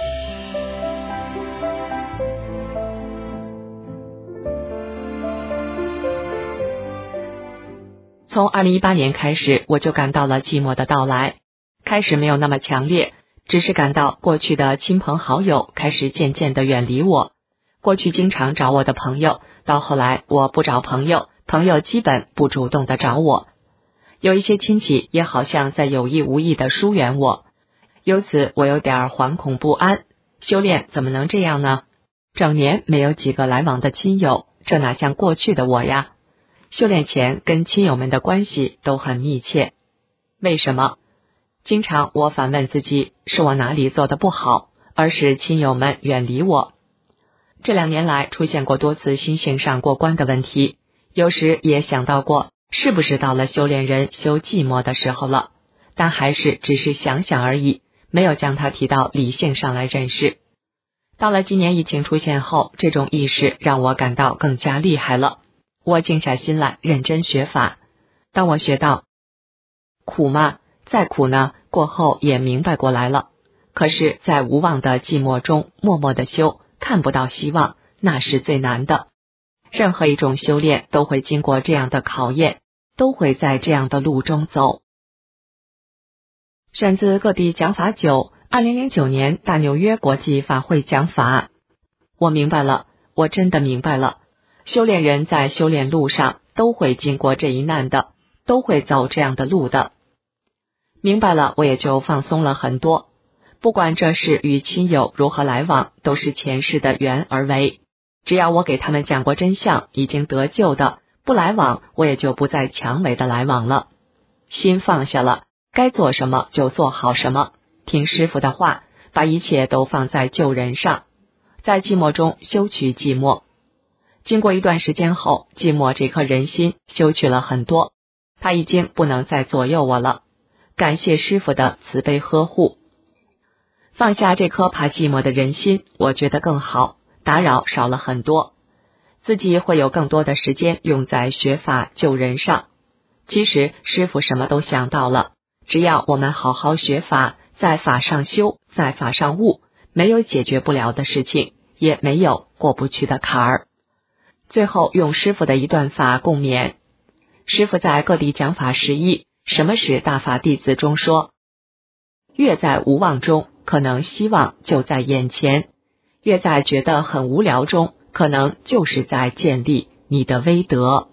从二零一八年开始，我就感到了寂寞的到来。开始没有那么强烈，只是感到过去的亲朋好友开始渐渐的远离我。过去经常找我的朋友，到后来我不找朋友，朋友基本不主动的找我。有一些亲戚也好像在有意无意的疏远我，由此我有点惶恐不安。修炼怎么能这样呢？整年没有几个来往的亲友，这哪像过去的我呀？修炼前跟亲友们的关系都很密切。为什么？经常我反问自己，是我哪里做的不好，而是亲友们远离我？这两年来出现过多次心性上过关的问题，有时也想到过是不是到了修炼人修寂寞的时候了，但还是只是想想而已，没有将它提到理性上来认识。到了今年疫情出现后，这种意识让我感到更加厉害了。我静下心来认真学法，当我学到苦嘛，再苦呢，过后也明白过来了。可是在无望的寂寞中默默的修，看不到希望，那是最难的。任何一种修炼都会经过这样的考验，都会在这样的路中走。选自各地讲法九，二零零九年大纽约国际法会讲法。我明白了，我真的明白了，修炼人在修炼路上都会经过这一难的，都会走这样的路的。明白了，我也就放松了很多。不管这事与亲友如何来往，都是前世的缘而为。只要我给他们讲过真相，已经得救的，不来往，我也就不再强为的来往了。心放下了，该做什么就做好什么，听师父的话，把一切都放在救人上，在寂寞中修取寂寞。经过一段时间后，寂寞这颗人心修取了很多，他已经不能再左右我了。感谢师父的慈悲呵护，放下这颗怕寂寞的人心，我觉得更好，打扰少了很多，自己会有更多的时间用在学法救人上。其实师父什么都想到了，只要我们好好学法，在法上修，在法上悟， 没有解决不了的事情，也没有过不去的坎儿。最后用师父的一段法共勉。师父在各地讲法释义什么是大法弟子中说，越在无望中，可能希望就在眼前；越在觉得很无聊中，可能就是在建立你的威德。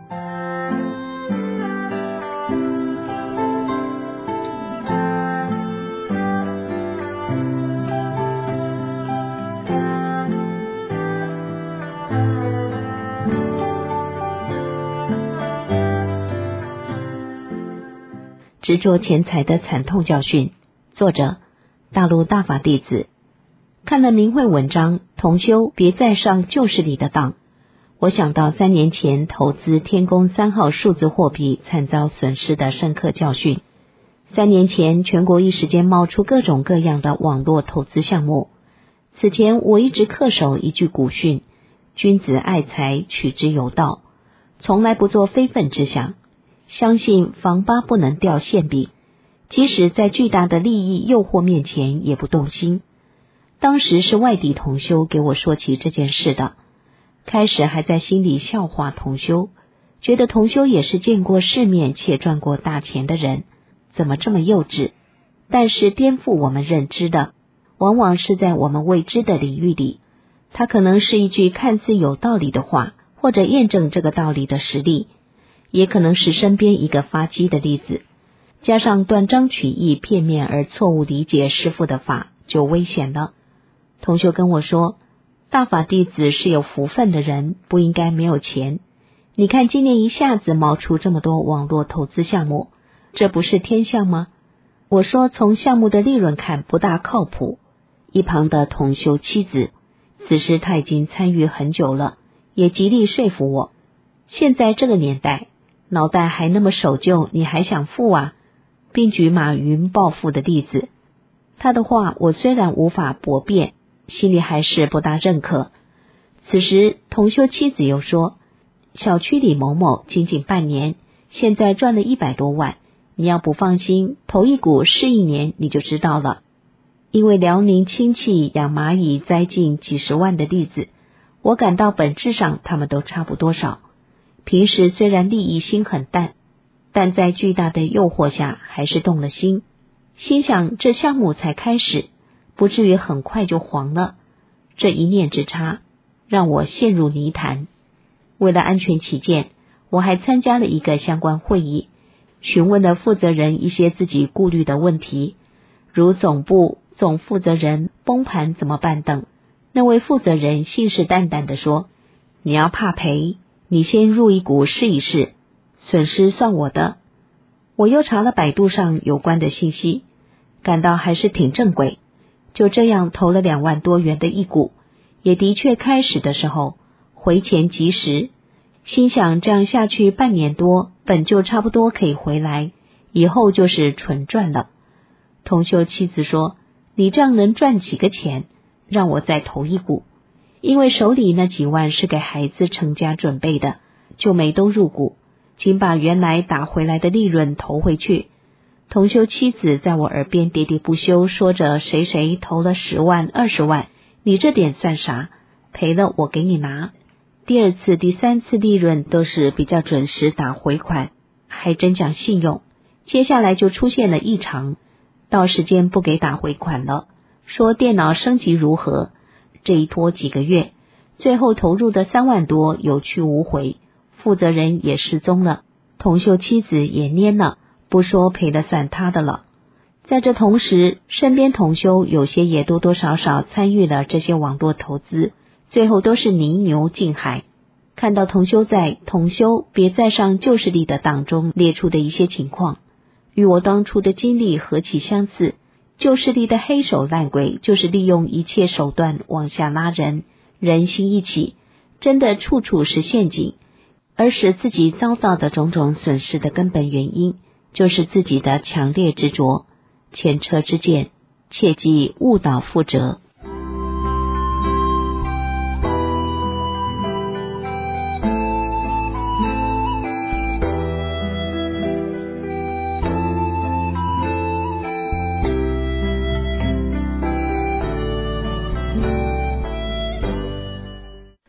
执着钱财的惨痛教训，作者大陆大法弟子。看了明慧文章，同修别再上旧势力的当。我想到三年前投资天宫三号数字货币惨遭损失的深刻教训。三年前全国一时间冒出各种各样的网络投资项目。此前我一直恪守一句古训：君子爱财，取之有道，从来不做非分之想。相信防八不能掉馅饼，即使在巨大的利益诱惑面前也不动心。当时是外地同修给我说起这件事的，开始还在心里笑话同修，觉得同修也是见过世面且赚过大钱的人，怎么这么幼稚？但是颠覆我们认知的，往往是在我们未知的领域里，它可能是一句看似有道理的话，或者验证这个道理的实例，也可能是身边一个发迹的例子，加上断章取义、片面而错误理解师父的法，就危险了。同修跟我说，大法弟子是有福分的人，不应该没有钱。你看今年一下子冒出这么多网络投资项目，这不是天象吗？我说从项目的利润看不大靠谱。一旁的同修妻子，此时他已经参与很久了，也极力说服我，现在这个年代脑袋还那么守旧，你还想富啊，并举马云暴富的例子。他的话我虽然无法驳辩，心里还是不大认可。此时同修妻子又说，小区里某某仅仅半年，现在赚了一百多万，你要不放心，投一股试一年你就知道了。因为辽宁亲戚养蚂蚁栽进几十万的例子，我感到本质上他们都差不多少。平时虽然利益心很淡，但在巨大的诱惑下还是动了心，心想这项目才开始，不至于很快就黄了。这一念之差让我陷入泥潭。为了安全起见，我还参加了一个相关会议，询问了负责人一些自己顾虑的问题，如总部总负责人崩盘怎么办等。那位负责人信誓旦旦地说，你要怕赔，你先入一股试一试，损失算我的。我又查了百度上有关的信息，感到还是挺正规，就这样投了两万多元的一股，也的确开始的时候回钱及时，心想这样下去半年多，本就差不多可以回来，以后就是纯赚了。同修妻子说，你这样能赚几个钱，让我再投一股。因为手里那几万是给孩子成家准备的，就没都入股，仅把原来打回来的利润投回去。同修妻子在我耳边喋喋不休，说着谁谁投了十万二十万，你这点算啥，赔了我给你拿。第二次第三次利润都是比较准时打回款，还真讲信用。接下来就出现了异常，到时间不给打回款了，说电脑升级如何，这一拖几个月，最后投入的三万多有去无回，负责人也失踪了，同修妻子也蔫了，不说赔了算他的了。在这同时，身边同修有些也多多少少参与了这些网络投资，最后都是泥牛进海。看到同修在同修别再上旧势力的档中列出的一些情况，与我当初的经历何其相似。旧势力的黑手烂鬼就是利用一切手段往下拉人，人心一起，真的处处是陷阱。而使自己遭到的种种损失的根本原因，就是自己的强烈执着，前车之鉴，切忌误导覆辙。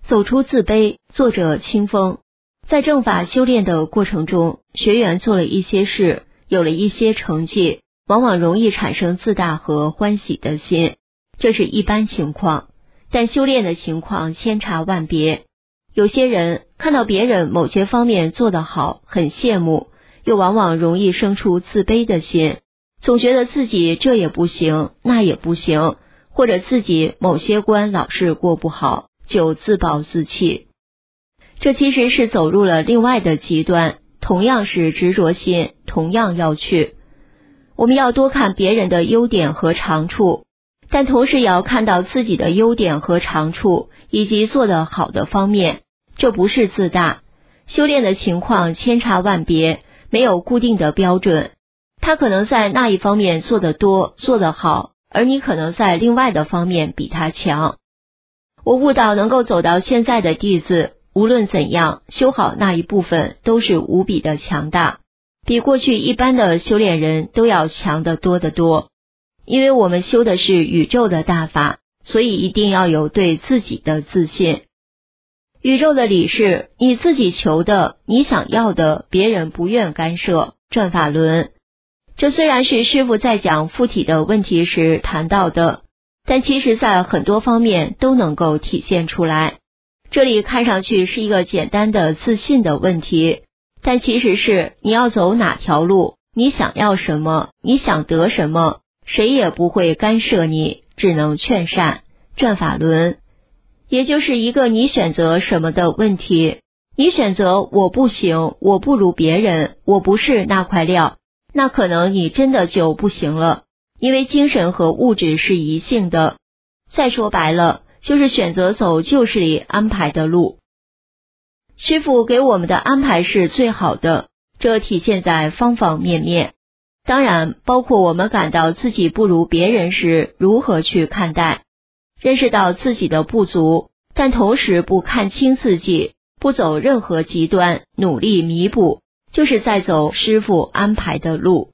走出自卑，作者清风。在正法修炼的过程中，学员做了一些事，有了一些成绩，往往容易产生自大和欢喜的心，这是一般情况。但修炼的情况千差万别，有些人看到别人某些方面做得好，很羡慕，又往往容易生出自卑的心，总觉得自己这也不行，那也不行，或者自己某些关老是过不好，就自暴自弃。这其实是走入了另外的极端，同样是执着心，同样要去。我们要多看别人的优点和长处，但同时也要看到自己的优点和长处，以及做得好的方面，这不是自大。修炼的情况千差万别，没有固定的标准，他可能在那一方面做得多，做得好，而你可能在另外的方面比他强。我悟到能够走到现在的弟子，无论怎样修好那一部分都是无比的强大，比过去一般的修炼人都要强得多得多。因为我们修的是宇宙的大法，所以一定要有对自己的自信。宇宙的理是你自己求的，你想要的，别人不愿干涉，转法轮。这虽然是师父在讲附体的问题时谈到的，但其实在很多方面都能够体现出来。这里看上去是一个简单的自信的问题，但其实是你要走哪条路，你想要什么，你想得什么，谁也不会干涉你，只能劝善，转法轮。也就是一个你选择什么的问题。你选择我不行，我不如别人，我不是那块料，那可能你真的就不行了，因为精神和物质是一性的。再说白了，就是选择走旧时里安排的路。师父给我们的安排是最好的，这体现在方方面面。当然，包括我们感到自己不如别人时，如何去看待，认识到自己的不足，但同时不看清自己，不走任何极端，努力弥补，就是在走师父安排的路。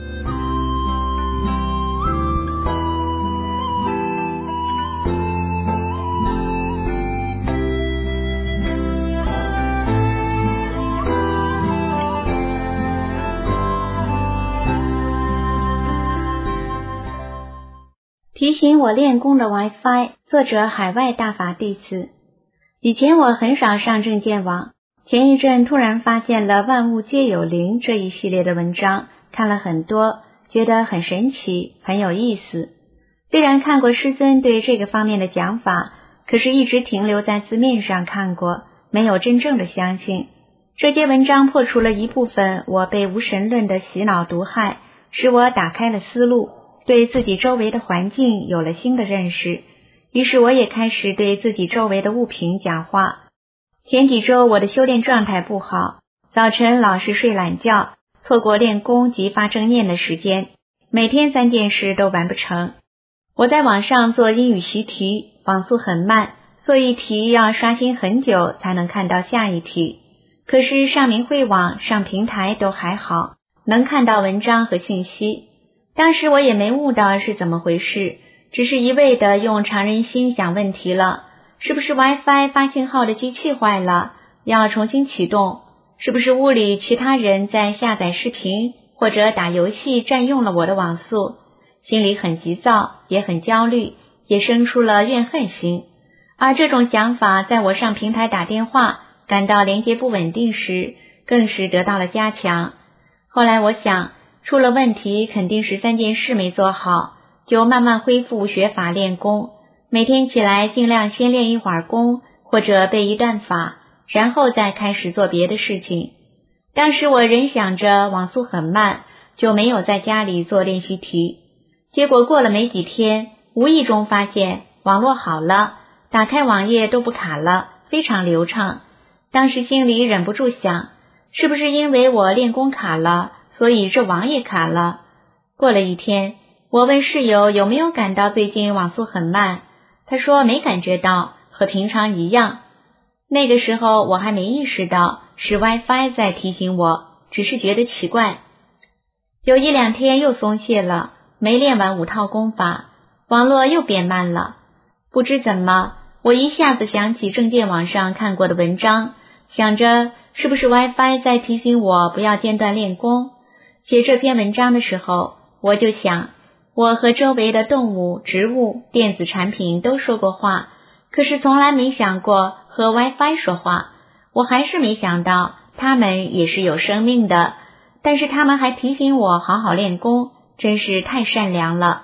提醒我练功的 WiFi， 作者海外大法弟子。以前我很少上正见网，前一阵突然发现了万物皆有灵这一系列的文章，看了很多，觉得很神奇，很有意思。虽然看过师尊对这个方面的讲法，可是一直停留在字面上看过，没有真正的相信。这些文章破除了一部分我被无神论的洗脑毒害，使我打开了思路，对自己周围的环境有了新的认识，于是我也开始对自己周围的物品讲话。前几周我的修炼状态不好，早晨老是睡懒觉，错过练功及发正念的时间，每天三件事都完不成。我在网上做英语习题，网速很慢，做一题要刷新很久才能看到下一题。可是上明慧网、上平台都还好，能看到文章和信息。当时我也没悟到是怎么回事，只是一味的用常人心想问题了，是不是 WiFi 发信号的机器坏了，要重新启动？是不是屋里其他人在下载视频或者打游戏占用了我的网速？心里很急躁，也很焦虑，也生出了怨恨心。而这种想法在我上平台打电话感到连接不稳定时，更是得到了加强。后来我想，出了问题肯定是三件事没做好，就慢慢恢复学法练功，每天起来尽量先练一会儿功，或者背一段法，然后再开始做别的事情。当时我仍想着网速很慢，就没有在家里做练习题。结果过了没几天，无意中发现网络好了，打开网页都不卡了，非常流畅。当时心里忍不住想，是不是因为我练功卡了，所以这网也卡了？过了一天，我问室友有没有感到最近网速很慢，他说没感觉到，和平常一样。那个时候我还没意识到是 WiFi 在提醒我，只是觉得奇怪。有一两天又松懈了，没练完五套功法，网络又变慢了。不知怎么， 我一下子想起正电网上看过的文章，想着是不是 WiFi 在提醒我不要间断练功。写这篇文章的时候，我就想，我和周围的动物、植物、电子产品都说过话，可是从来没想过和 WiFi 说话。我还是没想到它们也是有生命的，但是它们还提醒我好好练功，真是太善良了。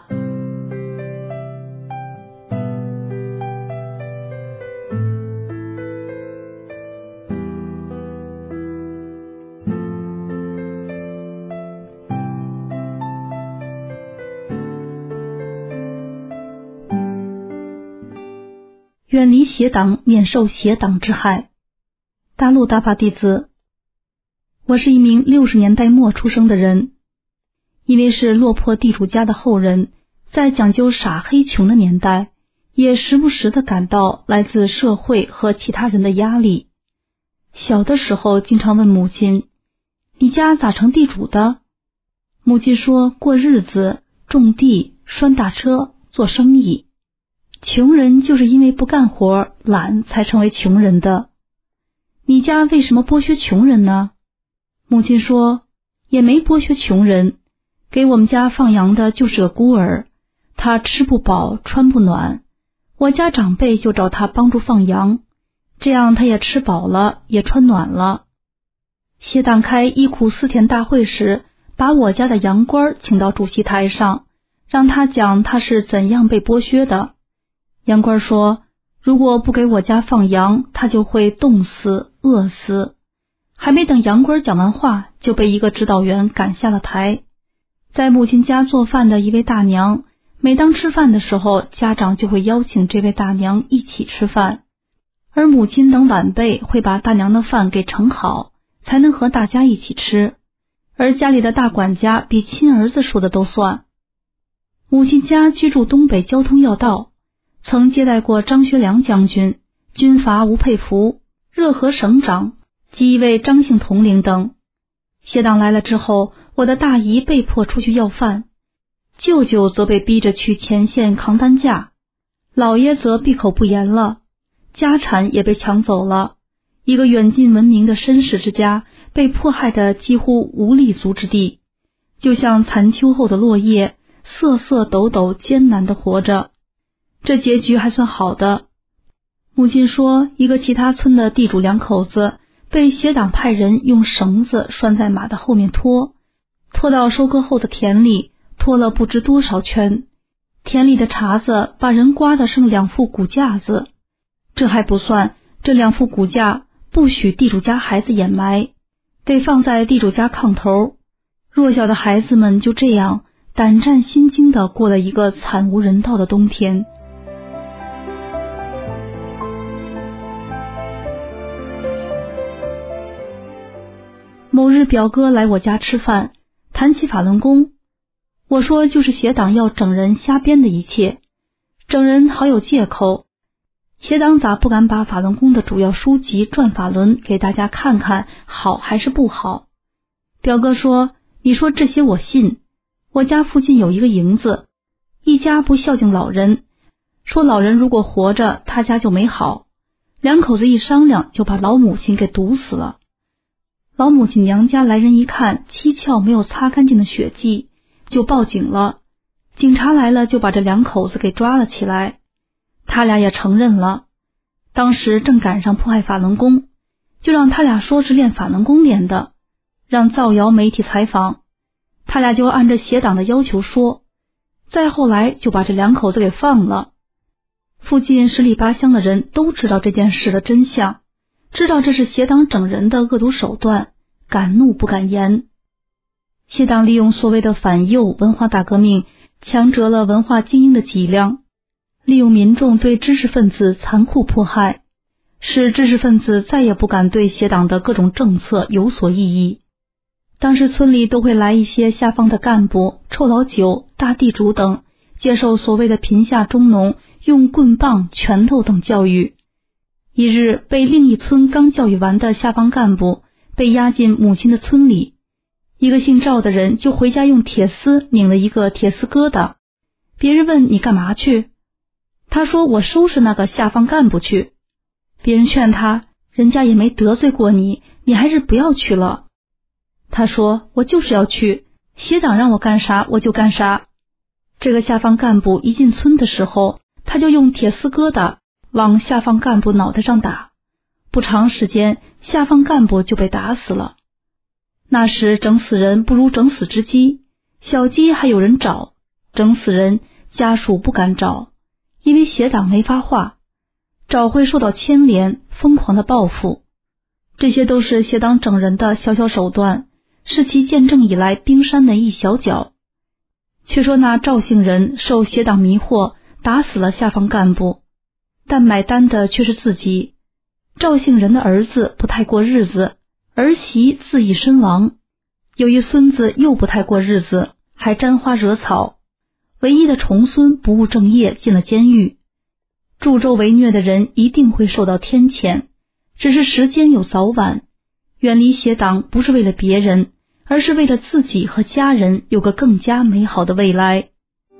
远离邪党，免受邪党之害。大陆大法弟子，我是一名六十年代末出生的人，因为是落魄地主家的后人，在讲究傻黑穷的年代，也时不时地感到来自社会和其他人的压力。小的时候经常问母亲，你家咋成地主的？母亲说，过日子，种地，拴大车，做生意。穷人就是因为不干活懒才成为穷人的。你家为什么剥削穷人呢？母亲说，也没剥削穷人，给我们家放羊的就是个孤儿，他吃不饱穿不暖，我家长辈就找他帮助放羊，这样他也吃饱了也穿暖了。邪党开忆苦思甜大会时，把我家的羊倌请到主席台上，让他讲他是怎样被剥削的。羊倌说，如果不给我家放羊，他就会冻死饿死。还没等羊倌讲完话，就被一个指导员赶下了台。在母亲家做饭的一位大娘，每当吃饭的时候，家长就会邀请这位大娘一起吃饭，而母亲等晚辈会把大娘的饭给盛好，才能和大家一起吃，而家里的大管家比亲儿子说的都算。母亲家居住东北交通要道，曾接待过张学良将军、军阀吴佩孚、热河省长及一位张姓统领等。邪党来了之后，我的大姨被迫出去要饭，舅舅则被逼着去前线扛担架，老爷则闭口不言了，家产也被抢走了。一个远近闻名的绅士之家被迫害得几乎无立足之地，就像残秋后的落叶，瑟瑟抖抖艰难地活着。这结局还算好的。母亲说，一个其他村的地主两口子被邪党派人用绳子拴在马的后面拖，拖到收割后的田里，拖了不知多少圈，田里的茬子把人刮得剩两副骨架子。这还不算，这两副骨架不许地主家孩子掩埋，得放在地主家炕头。弱小的孩子们就这样胆战心惊地过了一个惨无人道的冬天。某日表哥来我家吃饭，谈起法轮功，我说就是邪党要整人瞎编的一切，整人好有借口。邪党咋不敢把法轮功的主要书籍《转法轮》给大家看看，好还是不好？表哥说，你说这些我信，我家附近有一个营子，一家不孝敬老人，说老人如果活着他家就没好，两口子一商量就把老母亲给毒死了。老母亲娘家来人一看，七窍没有擦干净的血迹，就报警了。警察来了，就把这两口子给抓了起来。他俩也承认了，当时正赶上迫害法轮功，就让他俩说是练法轮功练的，让造谣媒体采访，他俩就按着邪党的要求说。再后来就把这两口子给放了。附近十里八乡的人都知道这件事的真相，知道这是邪党整人的恶毒手段，敢怒不敢言。邪党利用所谓的反右文化大革命，强折了文化精英的脊梁，利用民众对知识分子残酷迫害，使知识分子再也不敢对邪党的各种政策有所异议。当时村里都会来一些下放的干部、臭老九、大地主等，接受所谓的贫下中农用棍棒、拳头等教育。一日，被另一村刚教育完的下放干部被押进母亲的村里，一个姓赵的人就回家用铁丝拧了一个铁丝疙瘩。别人问你干嘛去，他他说我收拾那个下放干部去。别人劝他，人家也没得罪过你，你还是不要去了。他说我就是要去，协长让我干啥我就干啥。这个下放干部一进村的时候，他就用铁丝疙瘩往下放干部脑袋上打，不长时间下放干部就被打死了。那时整死人不如整死只鸡，小鸡还有人找，整死人家属不敢找，因为协长没发话，找会受到牵连，疯狂的报复。这些都是协党整人的小小手段，是其建政以来冰山的一小角。却说那赵姓人受协党迷惑，打死了下放干部，但买单的却是自己。赵姓人的儿子不太过日子，儿媳自缢身亡，有一孙子又不太过日子，还沾花惹草，唯一的重孙不务正业，进了监狱。助纣为虐的人一定会受到天谴，只是时间有早晚。远离邪党不是为了别人，而是为了自己和家人有个更加美好的未来。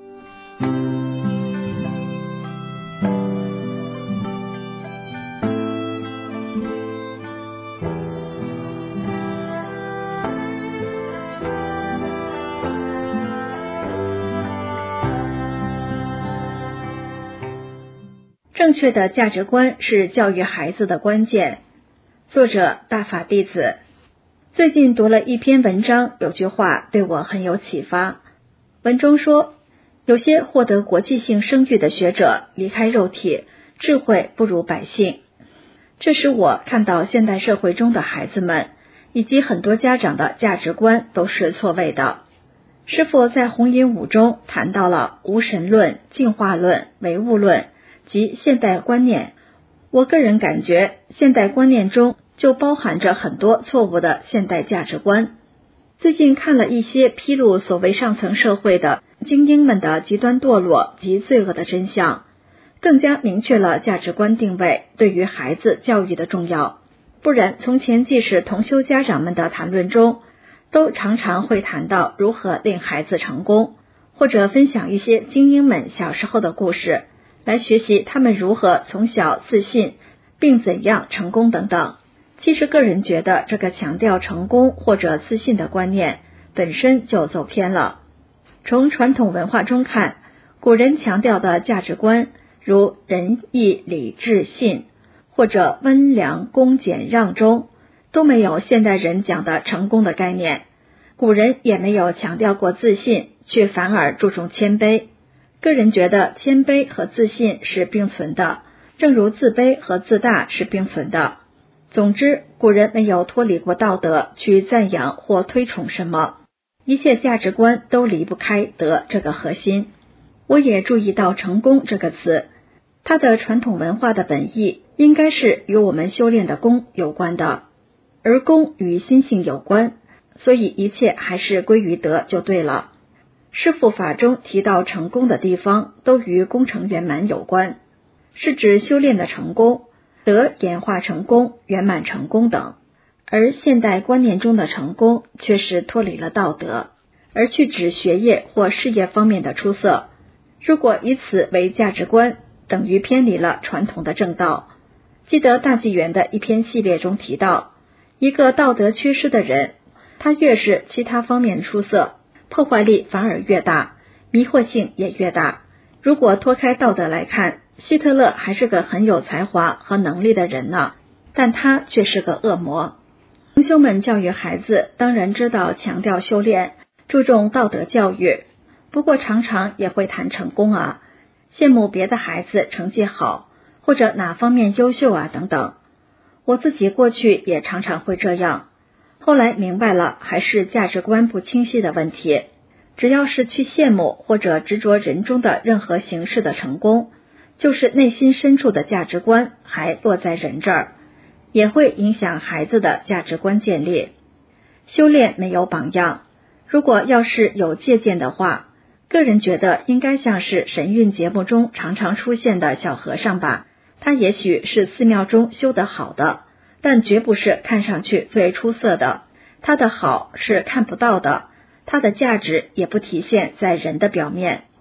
正确的价值观是教育孩子的关键。作者大法弟子。最近读了一篇文章，有句话对我很有启发。文中说，有些获得国际性声誉的学者离开肉体，智慧不如百姓。这使我看到现代社会中的孩子们以及很多家长的价值观都是错位的。师父在弘音五中谈到了无神论、进化论、唯物论及现代观念。我个人感觉，现代观念中就包含着很多错误的现代价值观。最近看了一些披露所谓上层社会的精英们的极端堕落及罪恶的真相，更加明确了价值观定位对于孩子教育的重要。不然从前即使同修家长们的谈论中，都常常会谈到如何令孩子成功，或者分享一些精英们小时候的故事，来学习他们如何从小自信并怎样成功等等。其实个人觉得这个强调成功或者自信的观念本身就走偏了。从传统文化中看，古人强调的价值观如仁义礼智信或者温良恭俭让中，都没有现代人讲的成功的概念。古人也没有强调过自信，却反而注重谦卑。个人觉得谦卑和自信是并存的，正如自卑和自大是并存的。总之，古人没有脱离过道德去赞扬或推崇什么，一切价值观都离不开德这个核心。我也注意到成功这个词，它的传统文化的本意应该是与我们修炼的功有关的，而功与心性有关，所以一切还是归于德就对了。师父法中提到成功的地方都与功成圆满有关，是指修炼的成功，德演化成功、圆满成功等。而现代观念中的成功却是脱离了道德，而去指学业或事业方面的出色。如果以此为价值观，等于偏离了传统的正道。记得大纪元的一篇系列中提到，一个道德缺失的人，他越是其他方面出色，破坏力反而越大，迷惑性也越大。如果脱开道德来看，希特勒还是个很有才华和能力的人呢，但他却是个恶魔。同修们教育孩子，当然知道强调修炼，注重道德教育，不过常常也会谈成功啊，羡慕别的孩子成绩好，或者哪方面优秀啊等等。我自己过去也常常会这样，后来明白了，还是价值观不清晰的问题。只要是去羡慕或者执着人中的任何形式的成功，就是内心深处的价值观还落在人这儿，也会影响孩子的价值观建立。修炼没有榜样，如果要是有借鉴的话，个人觉得应该像是神韵节目中常常出现的小和尚吧。他也许是寺庙中修得好的，但绝不是看上去最出色的。他的好是看不到的，他的价值也不体现在人的表面。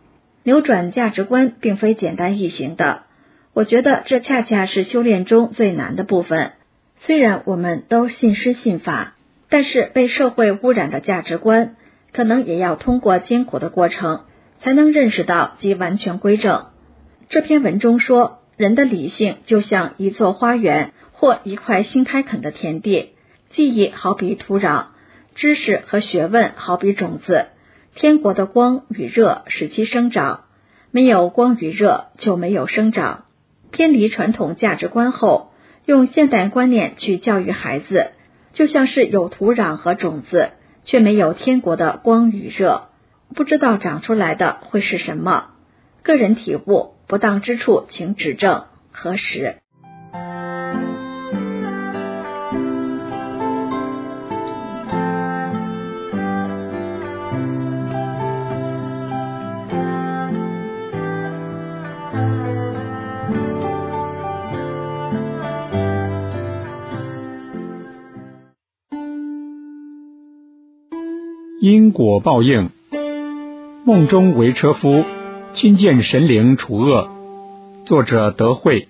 扭转价值观并非简单易行的，我觉得这恰恰是修炼中最难的部分。虽然我们都信师信法，但是被社会污染的价值观，可能也要通过艰苦的过程，才能认识到及完全归正。这篇文中说，人的理性就像一座花园或一块新开垦的田地，记忆好比土壤，知识和学问好比种子，天国的光与热使其生长，没有光与热就没有生长。偏离传统价值观后，用现代观念去教育孩子，就像是有土壤和种子，却没有天国的光与热，不知道长出来的会是什么。个人体悟，不当之处请指正核实。 因果报应。梦中为车夫，亲见神灵除恶。作者德慧。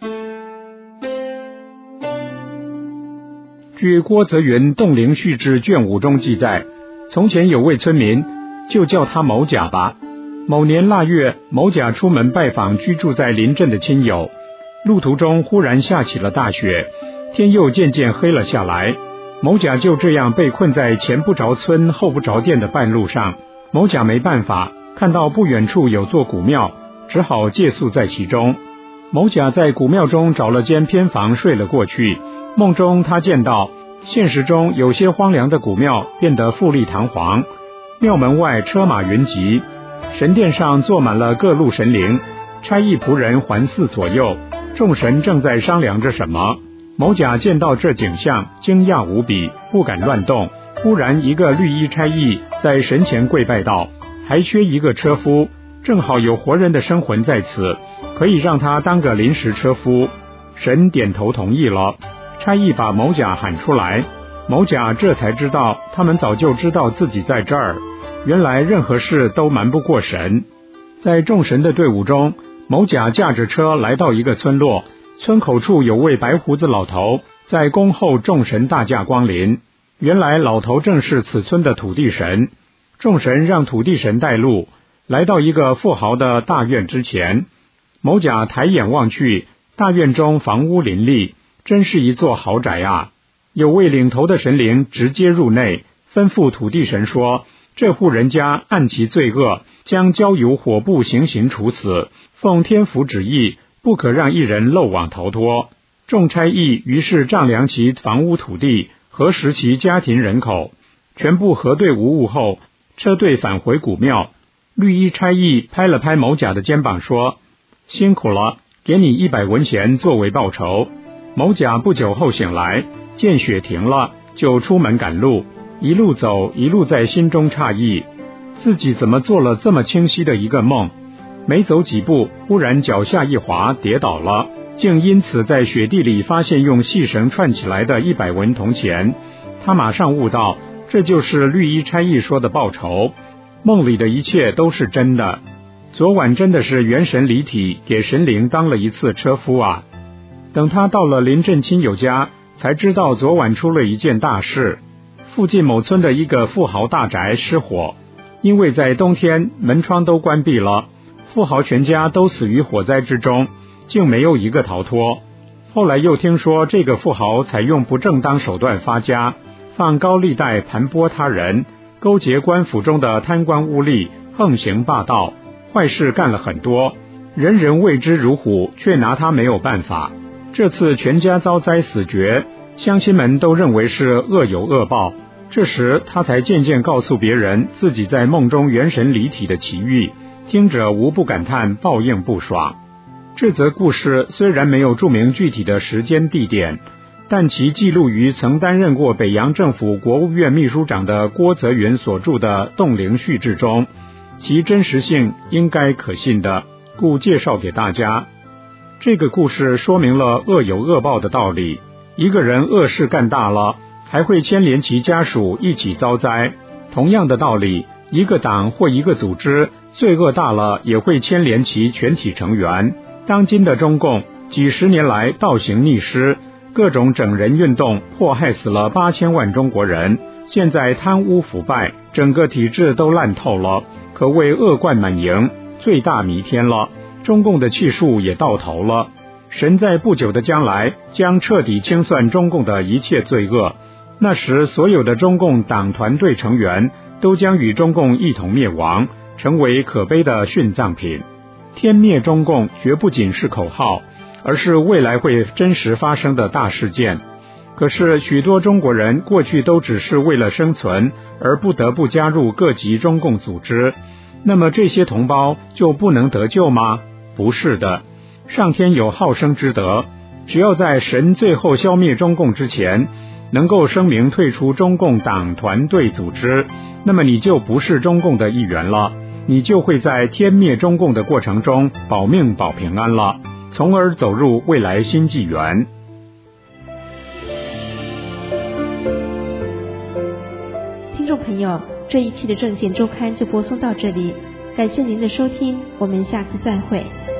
据郭泽云《洞灵续志》卷五中记载，从前有位村民，就叫他某甲吧。某年腊月，某甲出门拜访居住在邻镇的亲友，路途中忽然下起了大雪，天又渐渐黑了下来。某甲就这样被困在前不着村后不着店的半路上。某甲没办法，看到不远处有座古庙，只好借宿在其中。某甲在古庙中找了间偏房睡了过去。梦中他见到现实中有些荒凉的古庙变得富丽堂皇，庙门外车马云集，神殿上坐满了各路神灵，差役仆人环伺左右，众神正在商量着什么。某甲见到这景象，惊讶无比，不敢乱动。忽然一个绿衣差役在神前跪拜道，还缺一个车夫，正好有活人的生魂在此，可以让他当个临时车夫。神点头同意了。差役把某甲喊出来，某甲这才知道他们早就知道自己在这儿，原来任何事都瞒不过神。在众神的队伍中，某甲驾着车来到一个村落，村口处有位白胡子老头在恭候众神大驾光临。原来老头正是此村的土地神。众神让土地神带路，来到一个富豪的大院之前。某甲抬眼望去，大院中房屋林立，真是一座豪宅啊！有位领头的神灵直接入内，吩咐土地神说，这户人家按其罪恶，将交由火部行刑处死，奉天福旨意，不可让一人漏网逃脱。众差役于是丈量其房屋土地，核实其家庭人口，全部核对无误后，车队返回古庙。绿衣差役拍了拍某甲的肩膀说，辛苦了，给你一百文钱作为报酬。某甲不久后醒来，见雪停了，就出门赶路，一路走一路在心中诧异，自己怎么做了这么清晰的一个梦。没走几步，忽然脚下一滑，跌倒了，竟因此在雪地里发现用细绳串起来的一百文铜钱。他马上悟到，这就是绿衣差役说的报酬，梦里的一切都是真的。昨晚真的是元神离体，给神灵当了一次车夫啊！等他到了邻镇亲友家，才知道昨晚出了一件大事。附近某村的一个富豪大宅失火，因为在冬天门窗都关闭了，富豪全家都死于火灾之中，竟没有一个逃脱。后来又听说这个富豪采用不正当手段发家，放高利贷盘剥他人，勾结官府中的贪官污吏，横行霸道，坏事干了很多，人人畏之如虎，却拿他没有办法。这次全家遭灾死绝，乡亲们都认为是恶有恶报。这时他才渐渐告诉别人自己在梦中元神离体的奇遇，听者无不感叹报应不爽。这则故事虽然没有注明具体的时间地点，但其记录于曾担任过北洋政府国务院秘书长的郭泽云所著的《洞灵续志》中，其真实性应该可信的，故介绍给大家。这个故事说明了恶有恶报的道理，一个人恶事干大了，还会牵连其家属一起遭灾。同样的道理，一个党或一个组织罪恶大了也会牵连其全体成员。当今的中共几十年来倒行逆施，各种整人运动迫害死了八千万中国人，现在贪污腐败，整个体制都烂透了，可谓恶贯满盈，罪大弥天了。中共的气数也到头了，神在不久的将来将彻底清算中共的一切罪恶，那时所有的中共党团队成员都将与中共一同灭亡，成为可悲的殉葬品。天灭中共绝不仅是口号，而是未来会真实发生的大事件。可是许多中国人过去都只是为了生存而不得不加入各级中共组织，那么这些同胞就不能得救吗？不是的，上天有好生之德，只要在神最后消灭中共之前能够声明退出中共党团队组织，那么你就不是中共的一员了，你就会在天灭中共的过程中保命保平安了，从而走入未来新纪元。 听众朋友，这一期的政见周刊就播送到这里，感谢您的收听，我们下次再会。